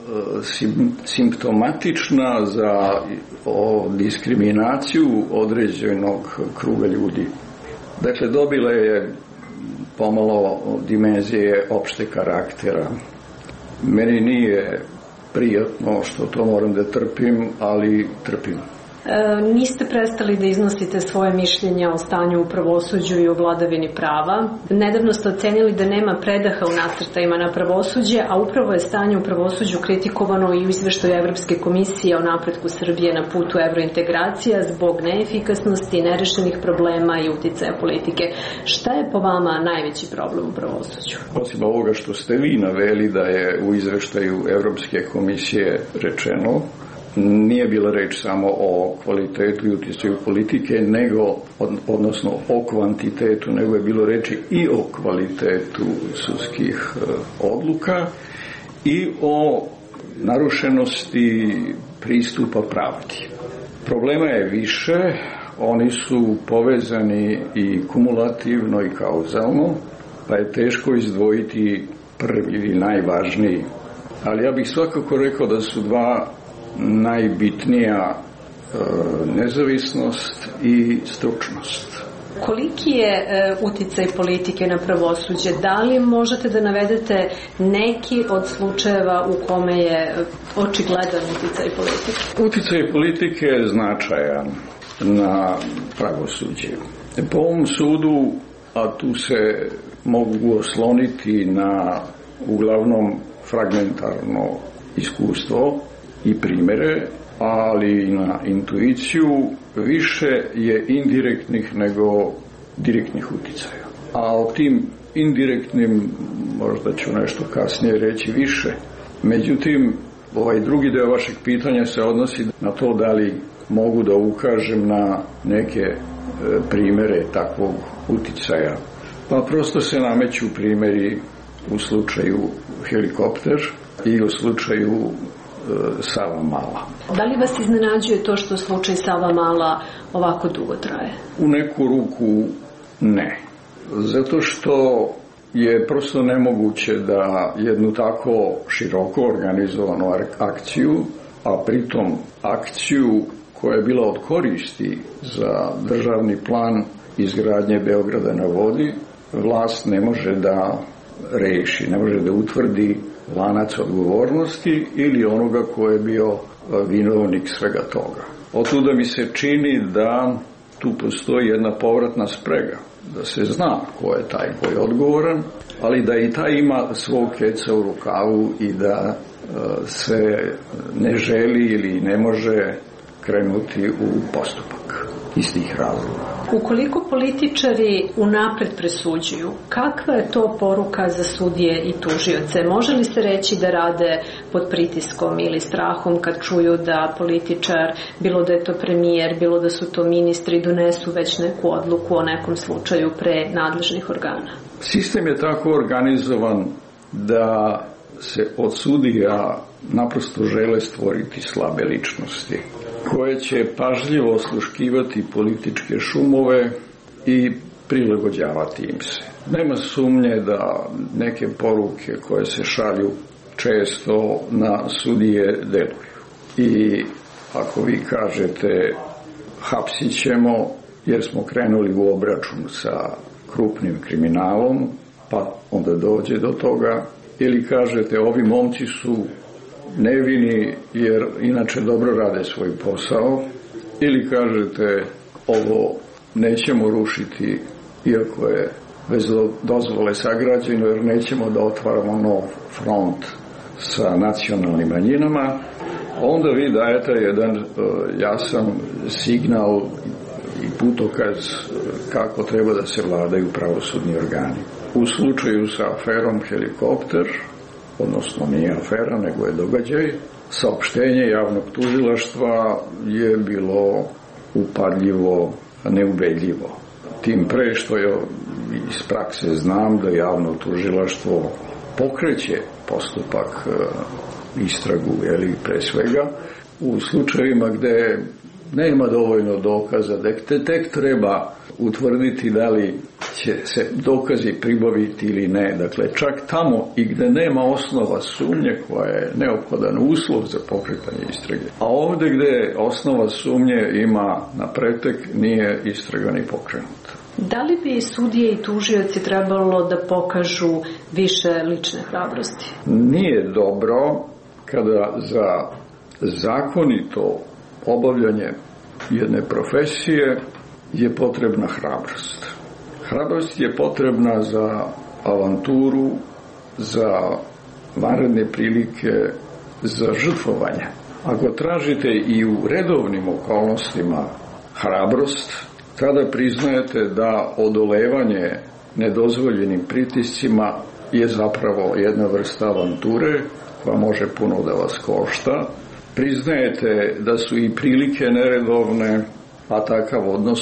simptomatična za diskriminaciju određenog kruga ljudi. Dakle, dobila je pomalo dimenzije opšte karaktera. Meni nije prijatno što to moram da trpim, ali trpim. Niste prestali da iznosite svoje mišljenja o stanju u pravosuđu i o vladavini prava. Nedavno ste ocenili da nema predaha u nasrtajima na pravosuđe, a upravo je stanje u pravosuđu kritikovano i u izveštaju Evropske komisije o napretku Srbije na putu evrointegracija zbog neefikasnosti, nerešenih problema i uticaja politike. Šta je po vama najveći problem u pravosuđu? Osim ovoga što ste vi naveli da je u izveštaju Evropske komisije rečeno, nije bila reč samo o kvalitetu i uticaju politike, nego, odnosno o kvantitetu, nego je bilo reči i o kvalitetu sudskih odluka i o narušenosti pristupa pravdi. Problema je više, oni su povezani i kumulativno i kauzalno, pa je teško izdvojiti prvi ili najvažniji. Ali ja bih svakako rekao da su dva najbitnija nezavisnost i stručnost. Koliki je uticaj politike na pravosuđe? Da li možete da navedete neki od slučajeva u kome je očigledan uticaj politike? Uticaj politike je značajan na pravosuđe. Po ovom sudu, a tu se mogu osloniti na uglavnom fragmentarno iskustvo i primere, ali i na intuiciju, više je indirektnih nego direktnih uticaja. A o tim indirektnim možda ću nešto kasnije reći više. Međutim, ovaj drugi deo vašeg pitanja se odnosi na to da li mogu da ukažem na neke primere takvog uticaja. Pa prosto se nameću primjeri u slučaju Helikopter i u slučaju Savamala. Da li vas iznenađuje to što slučaj Savamala ovako dugo traje? U neku ruku ne. Zato što je prosto nemoguće da jednu tako široko organizovanu akciju, a pritom akciju koja je bila od koristi za državni plan izgradnje Beograda na vodi, vlast ne može da reši, ne može da utvrdi lanac odgovornosti ili onoga ko je bio vinovnik svega toga. Otuda mi se čini da tu postoji jedna povratna sprega, da se zna ko je taj ko je odgovoran, ali da i taj ima svog keca u rukavu i da se ne želi ili ne može krenuti u postupak iz tih razloga. Ukoliko političari unapred presuđuju, kakva je to poruka za sudije i tužioce? Može li se reći da rade pod pritiskom ili strahom kad čuju da političar, bilo da je to premijer, bilo da su to ministri, donesu već neku odluku o nekom slučaju pre nadležnih organa? Sistem je tako organizovan da se od sudija naprosto žele stvoriti slabe ličnosti koje će pažljivo osluškivati političke šumove i prilagođavati im se. Nema sumnje da neke poruke koje se šalju često na sudije deluju. I ako vi kažete hapsit ćemo jer smo krenuli u obračun sa krupnim kriminalom, pa onda dođe do toga, ili kažete ovi momci su nevini jer inače dobro rade svoj posao, ili kažete ovo nećemo rušiti iako je bez dozvole sagrađeno jer nećemo da otvaramo nov front sa nacionalnim manjinama, onda vi dajete jedan jasan signal i putokaz kako treba da se vladaju pravosudni organi. U slučaju sa aferom Helikopter, odnosno nije afera, nego je događaj, saopštenje javnog tužilaštva je bilo upadljivo, neubedljivo. Tim pre što je iz prakse znam da javno tužilaštvo pokreće postupak istragu, pre svega, u slučajevima gde nema dovoljno dokaza, da tek treba utvrditi da li će se dokazi pribaviti ili ne. Dakle, čak tamo i gde nema osnova sumnje koja je neophodan uslov za pokretanje istrage. A ovde gde osnova sumnje ima na pretek, nije istraga ni pokrenuta. Da li bi sudije i tužioci trebalo da pokažu više lične hrabrosti? Nije dobro kada za zakonito obavljanje jedne profesije je potrebna hrabrost. Hrabrost je potrebna za avanturu, za vanredne prilike, za žrtvovanje. Ako tražite i u redovnim okolnostima hrabrost, tada priznajete da odolevanje nedozvoljenim pritiscima je zapravo jedna vrsta avanture koja može puno da vas košta. Priznajete da su i prilike neredovne, a takav odnos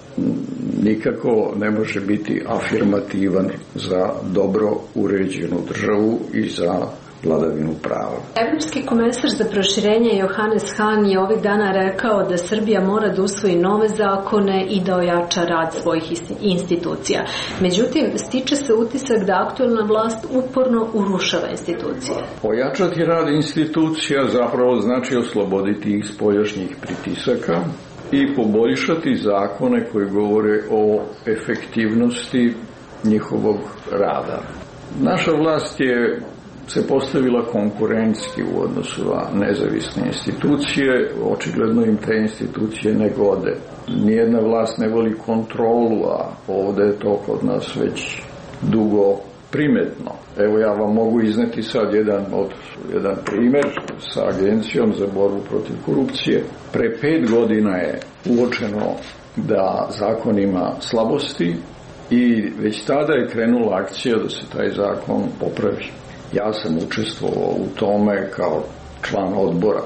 nikako ne može biti afirmativan za dobro uređenu državu i za vladavinu prava. Evropski komesar za proširenje Johannes Hahn je ovih dana rekao da Srbija mora da usvoji nove zakone i da ojača rad svojih institucija. Međutim, stiče se utisak da aktuelna vlast uporno urušava institucije. Ojačati rad institucija zapravo znači osloboditi ih spoljašnjih pritisaka i poboljšati zakone koji govore o efektivnosti njihovog rada. Naša vlast je se postavila konkurentski u odnosu na nezavisne institucije, očigledno im te institucije ne gode. Nijedna vlast ne voli kontrolu, a ovde je to kod nas već dugo primetno. Evo ja vam mogu izneti sad jedan primer sa Agencijom za borbu protiv korupcije. Pre 5 godina je uočeno da zakon ima slabosti i već tada je krenula akcija da se taj zakon popravi. Ja sam učestvovao u tome kao član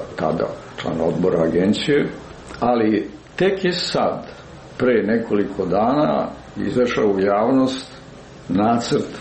odbora agencije, ali tek je sad, pre nekoliko dana, izašao u javnost nacrt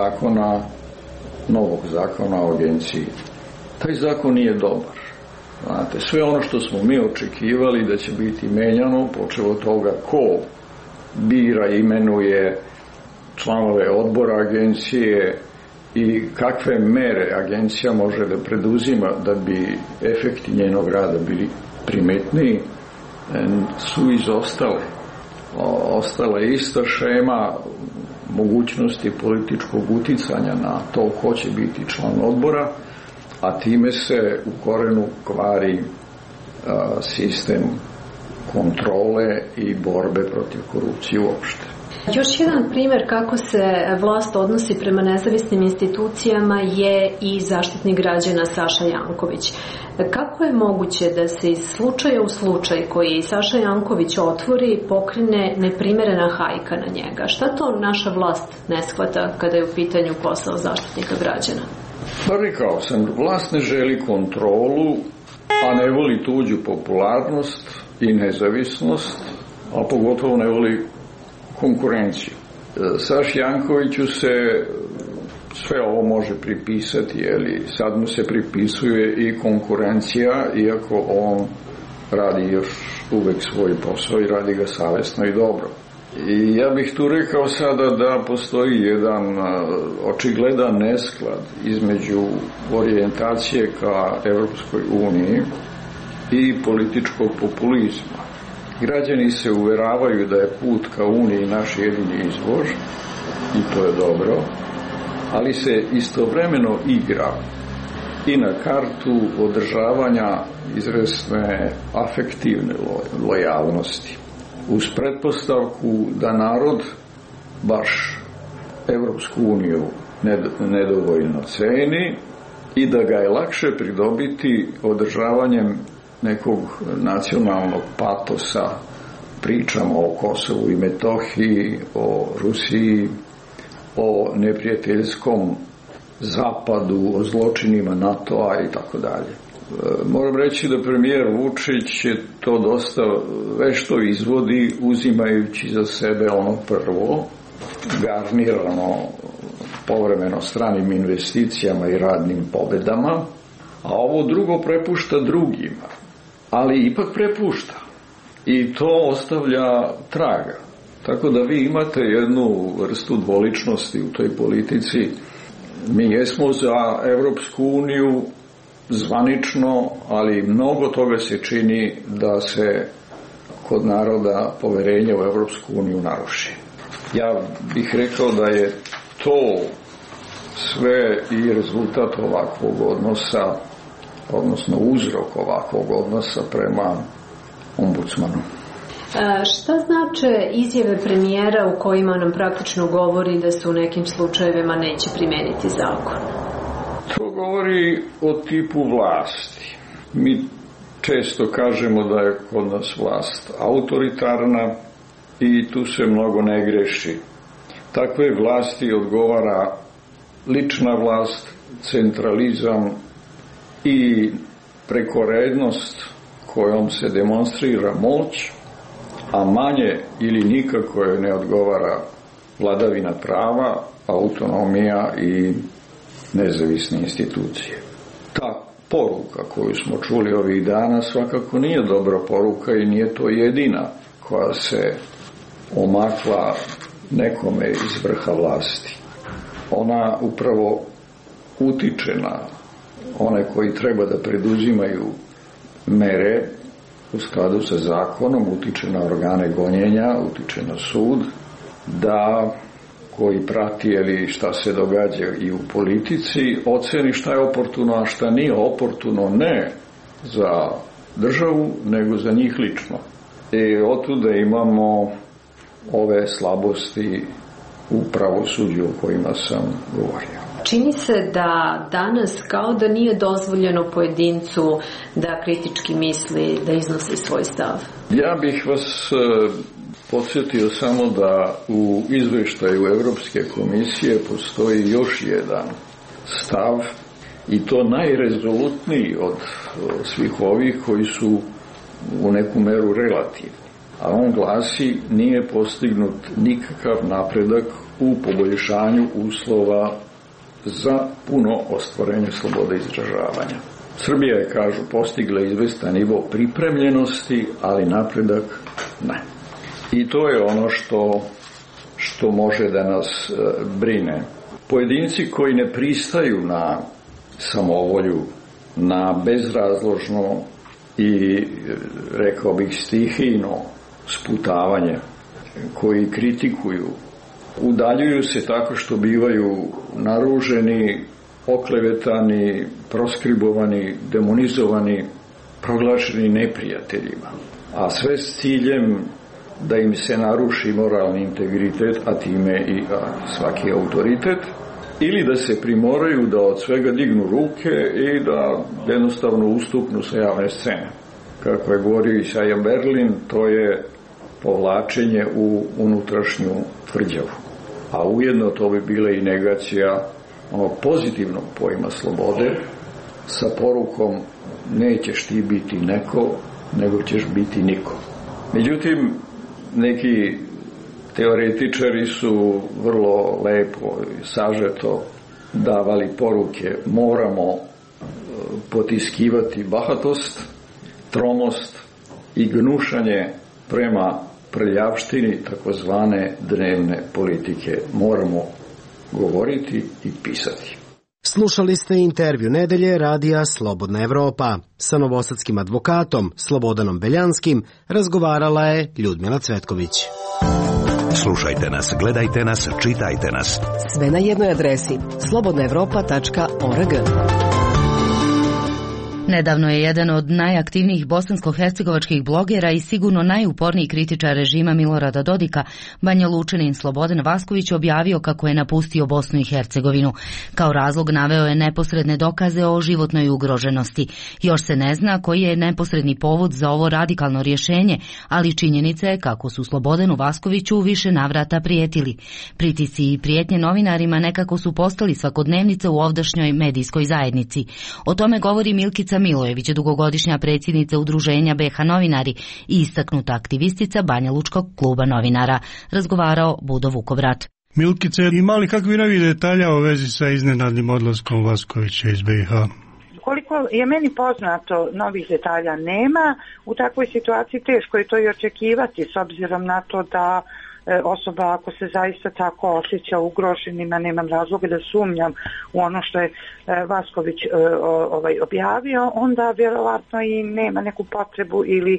novog zakona o agenciji. Taj zakon nije dobar. Znate, sve ono što smo mi očekivali da će biti menjano, počev od toga ko bira i imenuje članove odbora agencije i kakve mere agencija može da preduzima da bi efekti njenog rada bili primetniji, su izostale. Ostala je ista šema, mogućnosti političkog uticanja na to ko će biti član odbora, a time se u korenu kvari sistem kontrole i borbe protiv korupcije uopšte. Još jedan primjer kako se vlast odnosi prema nezavisnim institucijama je i zaštitnik građana Saša Janković. Kako je moguće da se iz slučaja u slučaj koji Saša Janković otvori pokrene neprimerena hajka na njega? Šta to naša vlast ne shvata kada je u pitanju posao zaštitnika građana? Pa rekao sam, vlast ne želi kontrolu, a ne voli tuđu popularnost i nezavisnost, a pogotovo ne voli konkurenciju. Saši Jankoviću se sve ovo može pripisati, jer sad mu se pripisuje i konkurencija, iako on radi još uvek svoj posao i radi ga savesno i dobro. I ja bih tu rekao sada da postoji jedan očigledan nesklad između orijentacije ka Evropskoj uniji i političkog populizma. Građani se uveravaju da je put ka Uniji naš jedini izvor, i to je dobro, ali se istovremeno igra i na kartu održavanja izvesne afektivne lojalnosti, uz pretpostavku da narod baš Evropsku uniju nedovoljno ceni i da ga je lakše pridobiti održavanjem nekog nacionalnog patosa, pričamo o Kosovu i Metohiji, o Rusiji, o neprijateljskom zapadu, o zločinima NATO-a i tako dalje. Moram reći da premijer Vučić je to dosta vešto izvodi, uzimajući za sebe ono prvo, garnirano povremeno stranim investicijama i radnim pobedama, a ovo drugo prepušta drugima, ali ipak prepušta. I to ostavlja traga. Tako da vi imate jednu vrstu dvoličnosti u toj politici. Mi jesmo za Evropsku uniju zvanično, ali mnogo toga se čini da se kod naroda poverenje u Evropsku uniju naruši. Ja bih rekao da je to sve i rezultat ovakvog odnosa, odnosno uzrok ovakvog odnosa prema ombudsmanu. Šta znače izjave premijera u kojima nam praktično govori da se u nekim slučajevima neće primeniti zakon? To govori o tipu vlasti. Mi često kažemo da je kod nas vlast autoritarna i tu se mnogo ne greši. Takve vlasti odgovara lična vlast, centralizam i prekorednost kojom se demonstrira moć, a manje ili nikako je ne odgovara vladavina prava, autonomija i nezavisne institucije. Ta poruka koju smo čuli ovih dana svakako nije dobra poruka i nije to jedina koja se omakla nekome iz vrha vlasti. Ona upravo utiče na one koji treba da preduzimaju mere u skladu sa zakonom, utiče na organe gonjenja, utiče na sud, da koji prati ili šta se događa i u politici, oceni šta je oportuno, a šta nije oportuno, ne za državu, nego za njih lično. I otuda imamo ove slabosti u pravosuđu o kojima sam govorio. Čini se da danas kao da nije dozvoljeno pojedincu da kritički misli, da iznosi svoj stav. Ja bih vas podsjetio samo da u izveštaju Evropske komisije postoji još jedan stav i to najrezolutniji od svih ovih koji su u neku meru relativni. A on glasi: nije postignut nikakav napredak u poboljšanju uslova za puno ostvarenje slobode izražavanja. Srbija je, kažu, postigla izvestan nivo pripremljenosti, ali napredak ne. I to je ono što može da nas brine. Pojedinci koji ne pristaju na samovolju, na bezrazložno i, rekao bih, stihijno sputavanje, koji kritikuju Udaljuju se tako što bivaju naruženi, oklevetani, proskribovani, demonizovani, proglašeni neprijateljima. A sve s ciljem da im se naruši moralni integritet, a time i svaki autoritet, ili da se primoraju da od svega dignu ruke i da jednostavno ustupnu sa javne scene. Kako je govorio Isaija Berlin, to je povlačenje u unutrašnju tvrđavu. A ujedno to bi bila i negacija onog pozitivnog pojma slobode sa porukom nećeš ti biti neko, nego ćeš biti niko. Međutim, neki teoretičari su vrlo lepo i sažeto davali poruke. Moramo potiskivati bahatost, tromost i gnušanje prema prljavštini takozvane dnevne politike. Moramo govoriti i pisati. Slušali ste intervju nedelje radija Slobodna Evropa. Sa novosadskim advokatom Slobodanom Beljanskim razgovarala je Ljudmila Cvetković. Slušajte nas, gledajte nas, čitajte nas. Sve na jednoj adresi slobodnaevropa.org. Nedavno je jedan od najaktivnijih bosansko-hercegovačkih blogera i sigurno najuporniji kritičar režima Milorada Dodika, Banja Lučanin Slobodan Vasković, objavio kako je napustio Bosnu i Hercegovinu. Kao razlog naveo je neposredne dokaze o životnoj ugroženosti. Još se ne zna koji je neposredni povod za ovo radikalno rješenje, ali činjenica je kako su Slobodanu Vaskoviću više navrata prijetili. Pritisci i prijetnje novinarima nekako su postali svakodnevnice u ovdašnjoj medijskoj zajednici. O tome govori Milkica Milojević, dugogodišnja predsjednica Udruženja BH Novinari i istaknuta aktivistica Banja Lučkog kluba novinara. Razgovarao Budo Vukovrat. Milkice, ima li kakvi novi detalja o vezi sa iznenadnim odlaskom Vaskovića iz BiH? Koliko je meni poznato, novih detalja nema. U takvoj situaciji teško je to i očekivati, s obzirom na to da osoba, ako se zaista tako osjeća ugroženima, nemam razloga da sumnjam u ono što je Vasković objavio, onda vjerovatno i nema neku potrebu ili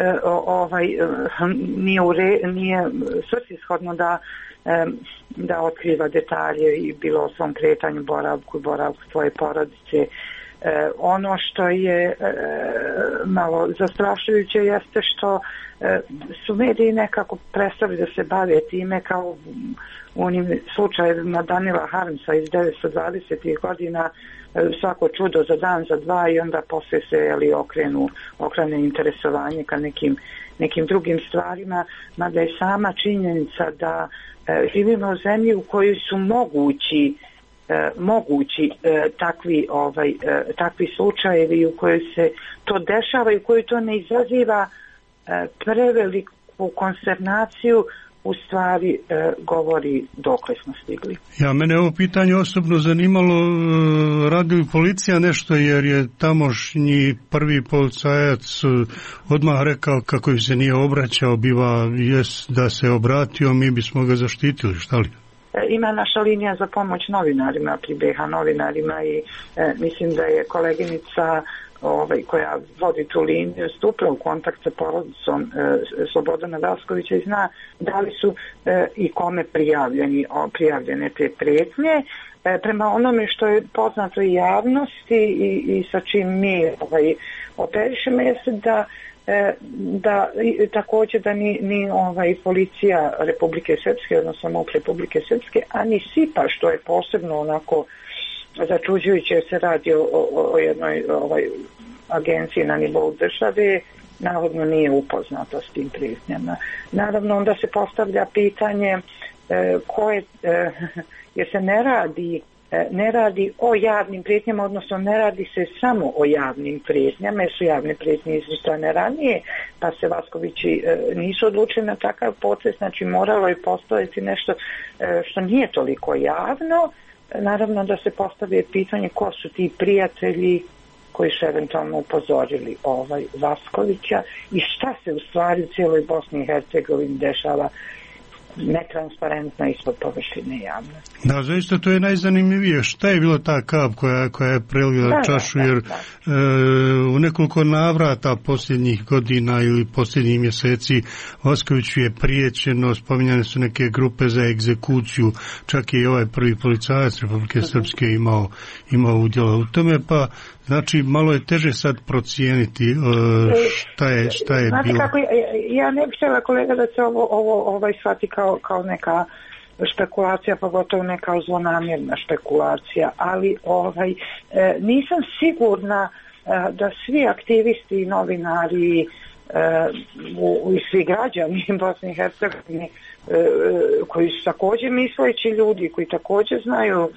nije svrsishodno da otkriva detalje i bilo o svom kretanju, boravku svoje porodice. Ono što je malo zastrašujuće jeste što su mediji nekako prestali da se bave time kao u onim slučajevima Danila Harmsa iz 1920. godina, svako čudo za dan, za dva i onda posle se okrene interesovanje ka nekim drugim stvarima, mada je sama činjenica da živimo u zemlji u kojoj su mogući takvi slučajevi u kojoj se to dešava i u kojoj to ne izaziva preveliku konsternaciju, u stvari govori dokle smo stigli. Mene ovo pitanje osobno zanimalo, radi li policija nešto, jer je tamošnji prvi policajac odmah rekao kako im se nije obraćao, da se obratio, mi bismo ga zaštitili, šta li? Ima naša linija za pomoć novinarima pri BH Novinarima i mislim da je koleginica koja vodi tu liniju stupila u kontakt sa porodicom Slobodana Vaskovića i zna da li su i kome prijavljene te prijetnje. Prema onome što je poznato i javnosti i sa čim mi operišemo jeste da također da ni policija Republike Srpske, odnosno MUP Republike Srpske, a ni SIPA, što je posebno onako začuđujuće, se radi o jednoj agenciji na nivou države, navodno nije upoznata s tim prijetnjama. Naravno, onda se postavlja pitanje jer se ne radi o javnim prijetnjama, odnosno ne radi se samo o javnim prijetnjama, jer su javne prijetnje izricane ranije, pa se Vaskovići nisu odlučili na takav potez, znači moralo je postojati nešto što nije toliko javno. Naravno da se postavlja pitanje ko su ti prijatelji koji su eventualno upozorili Vaskovića i šta se u stvari u cijeloj Bosni i Hercegovini dešava netransparentna, ispod površine javna. Da, zaista to je najzanimljivije. Šta je bila ta kap koja je prelila čašu, jer u nekoliko navrata posljednjih godina ili posljednjih mjeseci Vaskoviću je prijećeno, spominjane su neke grupe za egzekuciju, čak je i ovaj prvi policajac Republike Srpske imao udjela u tome, pa znači malo je teže sad procijeniti šta je znate bilo. Kako, ja ne bih htjela, kolega, da se ovo shvati kao neka špekulacija, pogotovo neka zlonamjerna špekulacija, ali nisam sigurna da svi aktivisti i novinari i svi građani Bosne i Hercegovine koji su također misleći ljudi, koji također znaju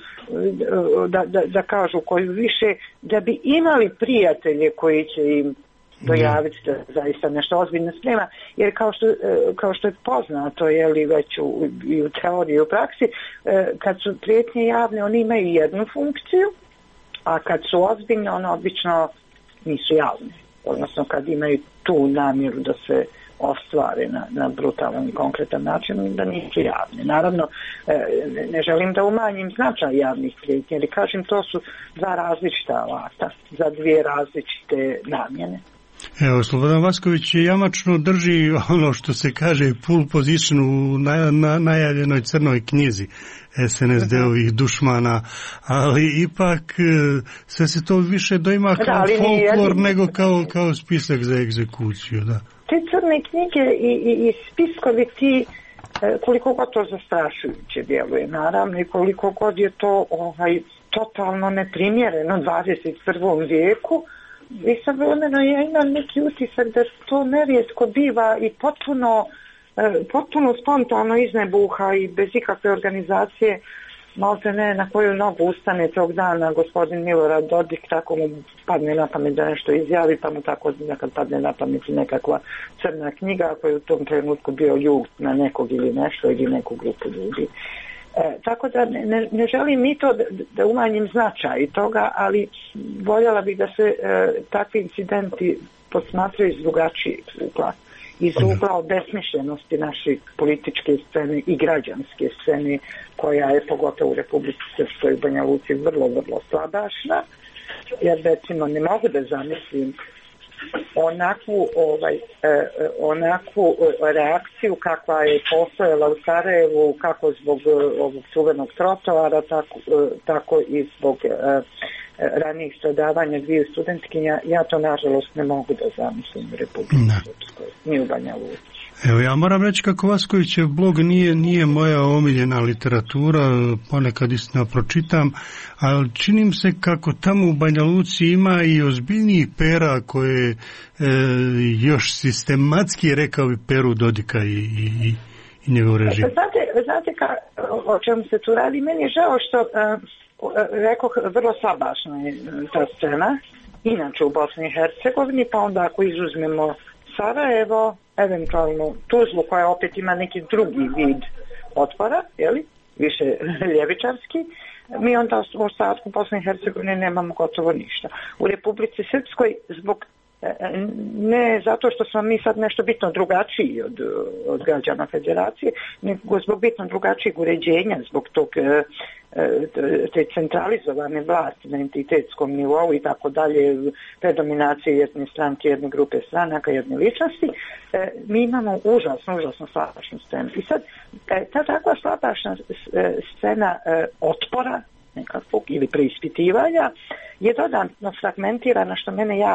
da kažu koju više, da bi imali prijatelje koji će im dojaviti da zaista nešto ozbiljno sprema, jer kao što je poznato, već i u teoriji i u praksi, kad su prijetnje javne, oni imaju jednu funkciju, a kad su ozbiljne, one obično nisu javne, odnosno kad imaju tu namjeru da se ostvare na brutalan i konkretan način, da nisu javne. Naravno, ne želim da umanjim značaj javnih prijetnji, jer kažem, to su dva različita alata za dvije različite namjene. Evo, Slobodan Vasković jamačno drži ono što se kaže pole position u najavljenoj crnoj knjizi SNSD-ovih dušmana, ali ipak sve se to više doima kao folklor nego kao spisak za egzekuciju. Da. Te crne knjige i spiskovi ti, koliko god to zastrašujuće djeluje, naravno, i koliko god je to totalno neprimjereno 21. vijeku, istovremeno ja imam neki utisak da to nerijetko biva i potpuno spontano iznebuha i bez ikakve organizacije, malte ne na koju nogu ustane tog dana gospodin Milorad Dodik, tako mu padne na pamet da nešto izjavi, pa mu tako nekad padne na pamet nekakva crna knjiga koja je u tom trenutku bio ljug na nekog ili nešto ili neku grupu ljudi. Tako da ne želim ni to da umanjim značaj toga, ali voljela bih da se takvi incidenti posmatraju iz drugačijeg ugla, iz ugla obesmišljenosti naše političke scene i građanske scene, koja je pogotovo u Republici Srpskoj i Banja Luci vrlo, vrlo slabašna, jer recimo ne mogu da zamislim onakvu reakciju kakva je postojala u Sarajevu, kako zbog ovog čuvenog trotoara, tako i zbog ranijih stradavanja dviju studentkinja. Ja to nažalost ne mogu da zamislim u Republici Srpskoj, ni u Banja Luci. Evo, ja moram reći kako Vaskovićev blog nije moja omiljena literatura, ponekad istina pročitam, ali činim se kako tamo u Banja Luci ima i ozbiljnijih pera koje još sistematski, rekao bi, peru Dodika i njegov režim. Znate o čemu se tu radi? Meni je žao što, rekoh, vrlo slabašna je ta scena, inače u Bosni i Hercegovini, pa onda ako izuzmemo Sarajevo, eventualno Tuzlu, koja opet ima neki drugi vid otpora, više ljevičarski, mi onda u ostatku Bosne i Hercegovine nemamo gotovo ništa. U Republici Srpskoj, zbog ne zato što smo mi sad nešto bitno drugačiji od građana federacije, nego zbog bitno drugačijeg uređenja, zbog tog te centralizovane vlasti na entitetskom nivou i tako dalje, predominacije jedne stranke, jedne grupe stranaka, jedne ličnosti, mi imamo užasno slabašnu scenu. I sad, ta takva slabašna scena otpora nekakvog ili preispitivanja je dodatno fragmentirana, što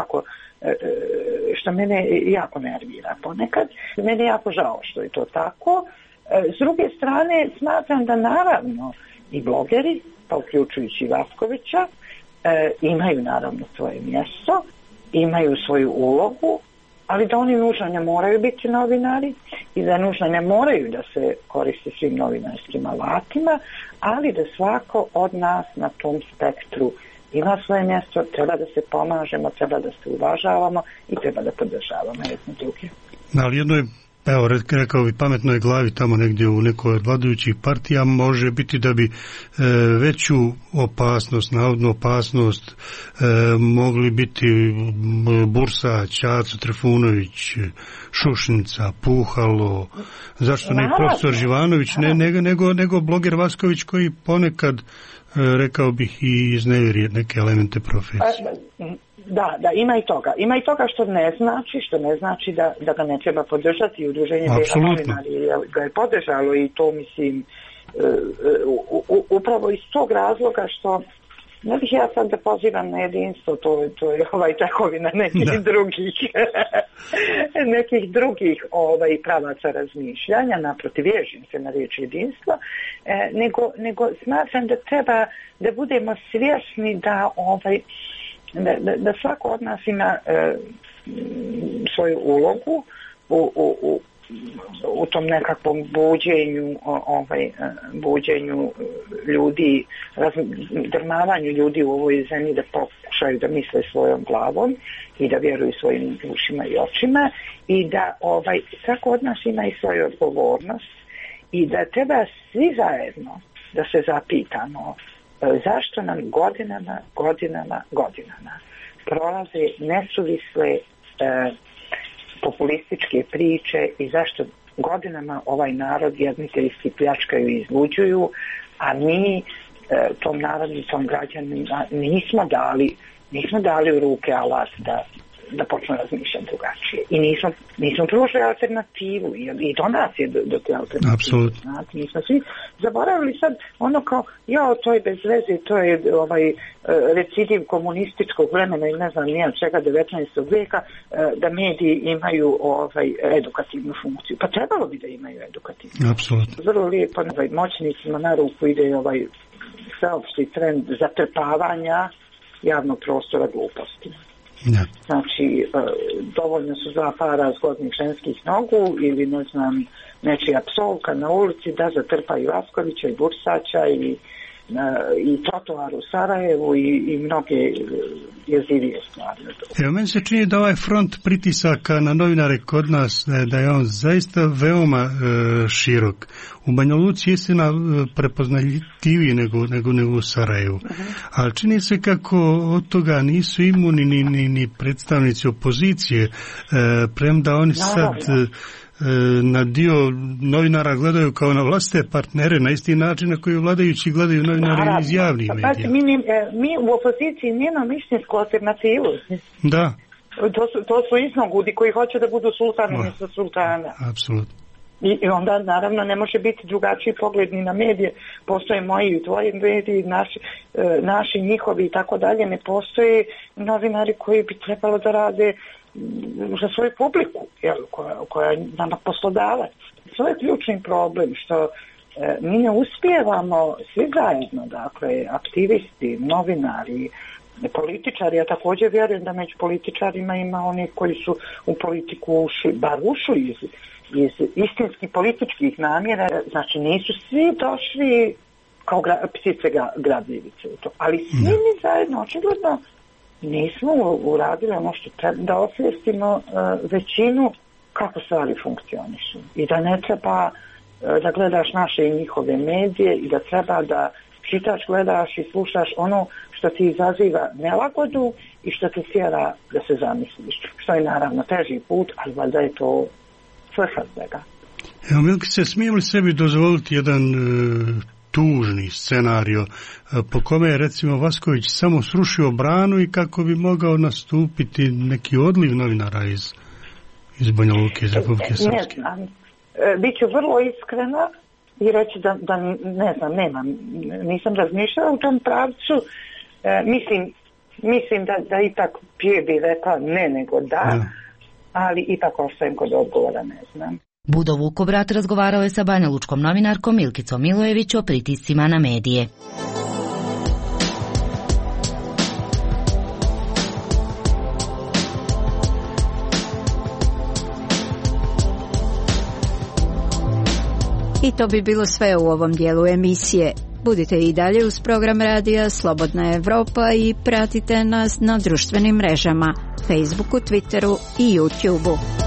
mene jako nervira ponekad. Mene je jako žao što je to tako. S druge strane, smatram da naravno i blogeri, pa uključujući Vaskovića, imaju naravno svoje mjesto, imaju svoju ulogu, ali da oni nužno ne moraju biti novinari i da nužno ne moraju da se koriste svim novinarskim alatima, ali da svako od nas na tom spektru ima svoje mjesto, treba da se pomažemo, treba da se uvažavamo i treba da podržavamo jedne druge. Ali jedno je evo, rekao bi, pametnoj glavi tamo negdje u nekoj od vladajućih partija može biti da bi veću opasnost, navodnu opasnost mogli biti Bursać, Aco Trifunović, Šušnica, Puhalo, zašto ne profesor Živanović, nego bloger Vasković koji ponekad, rekao bih, i iznevjeri neke elemente profesije. Da, ima i toga. Ima i toga što ne znači da ga ne treba podržati. Udruženje novinari ga je podržalo i to, mislim, upravo iz tog razloga što ne bih ja sad da pozivam na jedinstvo, to je tekovina nekih drugih pravaca razmišljanja, naprotiv, ježim se na riječ jedinstva, nego smatram da treba da budemo svjesni da svako od nas ima svoju ulogu u tom nekakvom buđenju ljudi, drmavanju ljudi u ovoj zemlji da pokušaju da misle svojom glavom i da vjeruju svojim ušima i očima, i da svako od nas ima i svoju odgovornost i da treba svi zajedno da se zapitamo zašto nam godinama prolaze nesuvisle populističke priče i zašto godinama ovaj narod jedni te isti pljačkaju i izluđuju, a mi tom narodu i tom građanima nismo dali u ruke alat da počnu razmišljati drugačije. I nismo pružili alternativu i do nas je do te alternative. Apsolutno. Mi smo svi zaboravili sad ono kao, to je bez veze, to je recidiv komunističkog vremena i ne znam nijem čega 19. veka, da mediji imaju edukativnu funkciju. Pa trebalo bi da imaju edukativnu. Apsolutno. Vrlo lijepo moćnicima na ruku ide sveopšti trend zatrpavanja javnog prostora gluposti. Ja. Znači, dovoljno su 2 para zgodnih ženskih nogu ili ne znam nečija psovka na ulici da zatrpaju Vaskovića i Bursača i trotoar u Sarajevu i mnoge jezivije stvari. Evo, meni se čini da ovaj front pritisaka na novinare kod nas, da je on zaista veoma širok. U Banja Luci je istina prepoznatljiviji nego u Sarajevu. Ali čini se kako od toga nisu imuni ni predstavnici opozicije, premda oni sad na dio novinara gledaju kao na vlastite partnere na isti način na koji vladajući gledaju novinari iz javnih medija. Mi u opoziciji nemamo mišljinsku alternativu. Da. To su iznogudi koji hoće da budu sultani mjesto sultana. Apsolutno. I onda naravno ne može biti drugačiji pogled ni na medije. Postoje moji i tvoji mediji, naši, njihovi i tako dalje. Ne postoje novinari koji bi trebalo da rade za svoju publiku, koja je nama poslodavac. To je ključni problem što mi ne uspijevamo svi zajedno, dakle, aktivisti, novinari, političari. Ja također vjerujem da među političarima ima onih koji su u politiku ušli iz istinskih političkih namjera. Znači nisu svi došli kao psice gradljivice u to, ali svi mi zajedno očigledno nismo uradili ono što treba, da osvijestimo većinu kako stvari funkcionišu i da ne treba da gledaš naše i njihove medije i da treba da čitaš, gledaš i slušaš ono što ti izaziva nelagodu i što te tjera da se zamisliš, što je naravno teži put, ali valjda je to svrha svega. Evo, Milkice, smijem li sebi dozvoliti jedan tužni scenario po kome je recimo Vasković samo srušio branu i kako bi mogao nastupiti neki odliv novinara iz Banja Luke, iz Republike Srpske? Ne znam. Biću vrlo iskrena i reći da ne znam, nisam razmišljala u tom pravcu. Mislim da ipak prije bi rekla ne nego da, ali ipak ostajem kod odgovora, ne znam. Budo Vukovrat razgovarao je sa banjalučkom novinarkom Milkicom Milojević o pritiscima na medije. I to bi bilo sve u ovom dijelu emisije. Budite i dalje uz program radija Slobodna Evropa i pratite nas na društvenim mrežama, Facebooku, Twitteru i YouTubeu.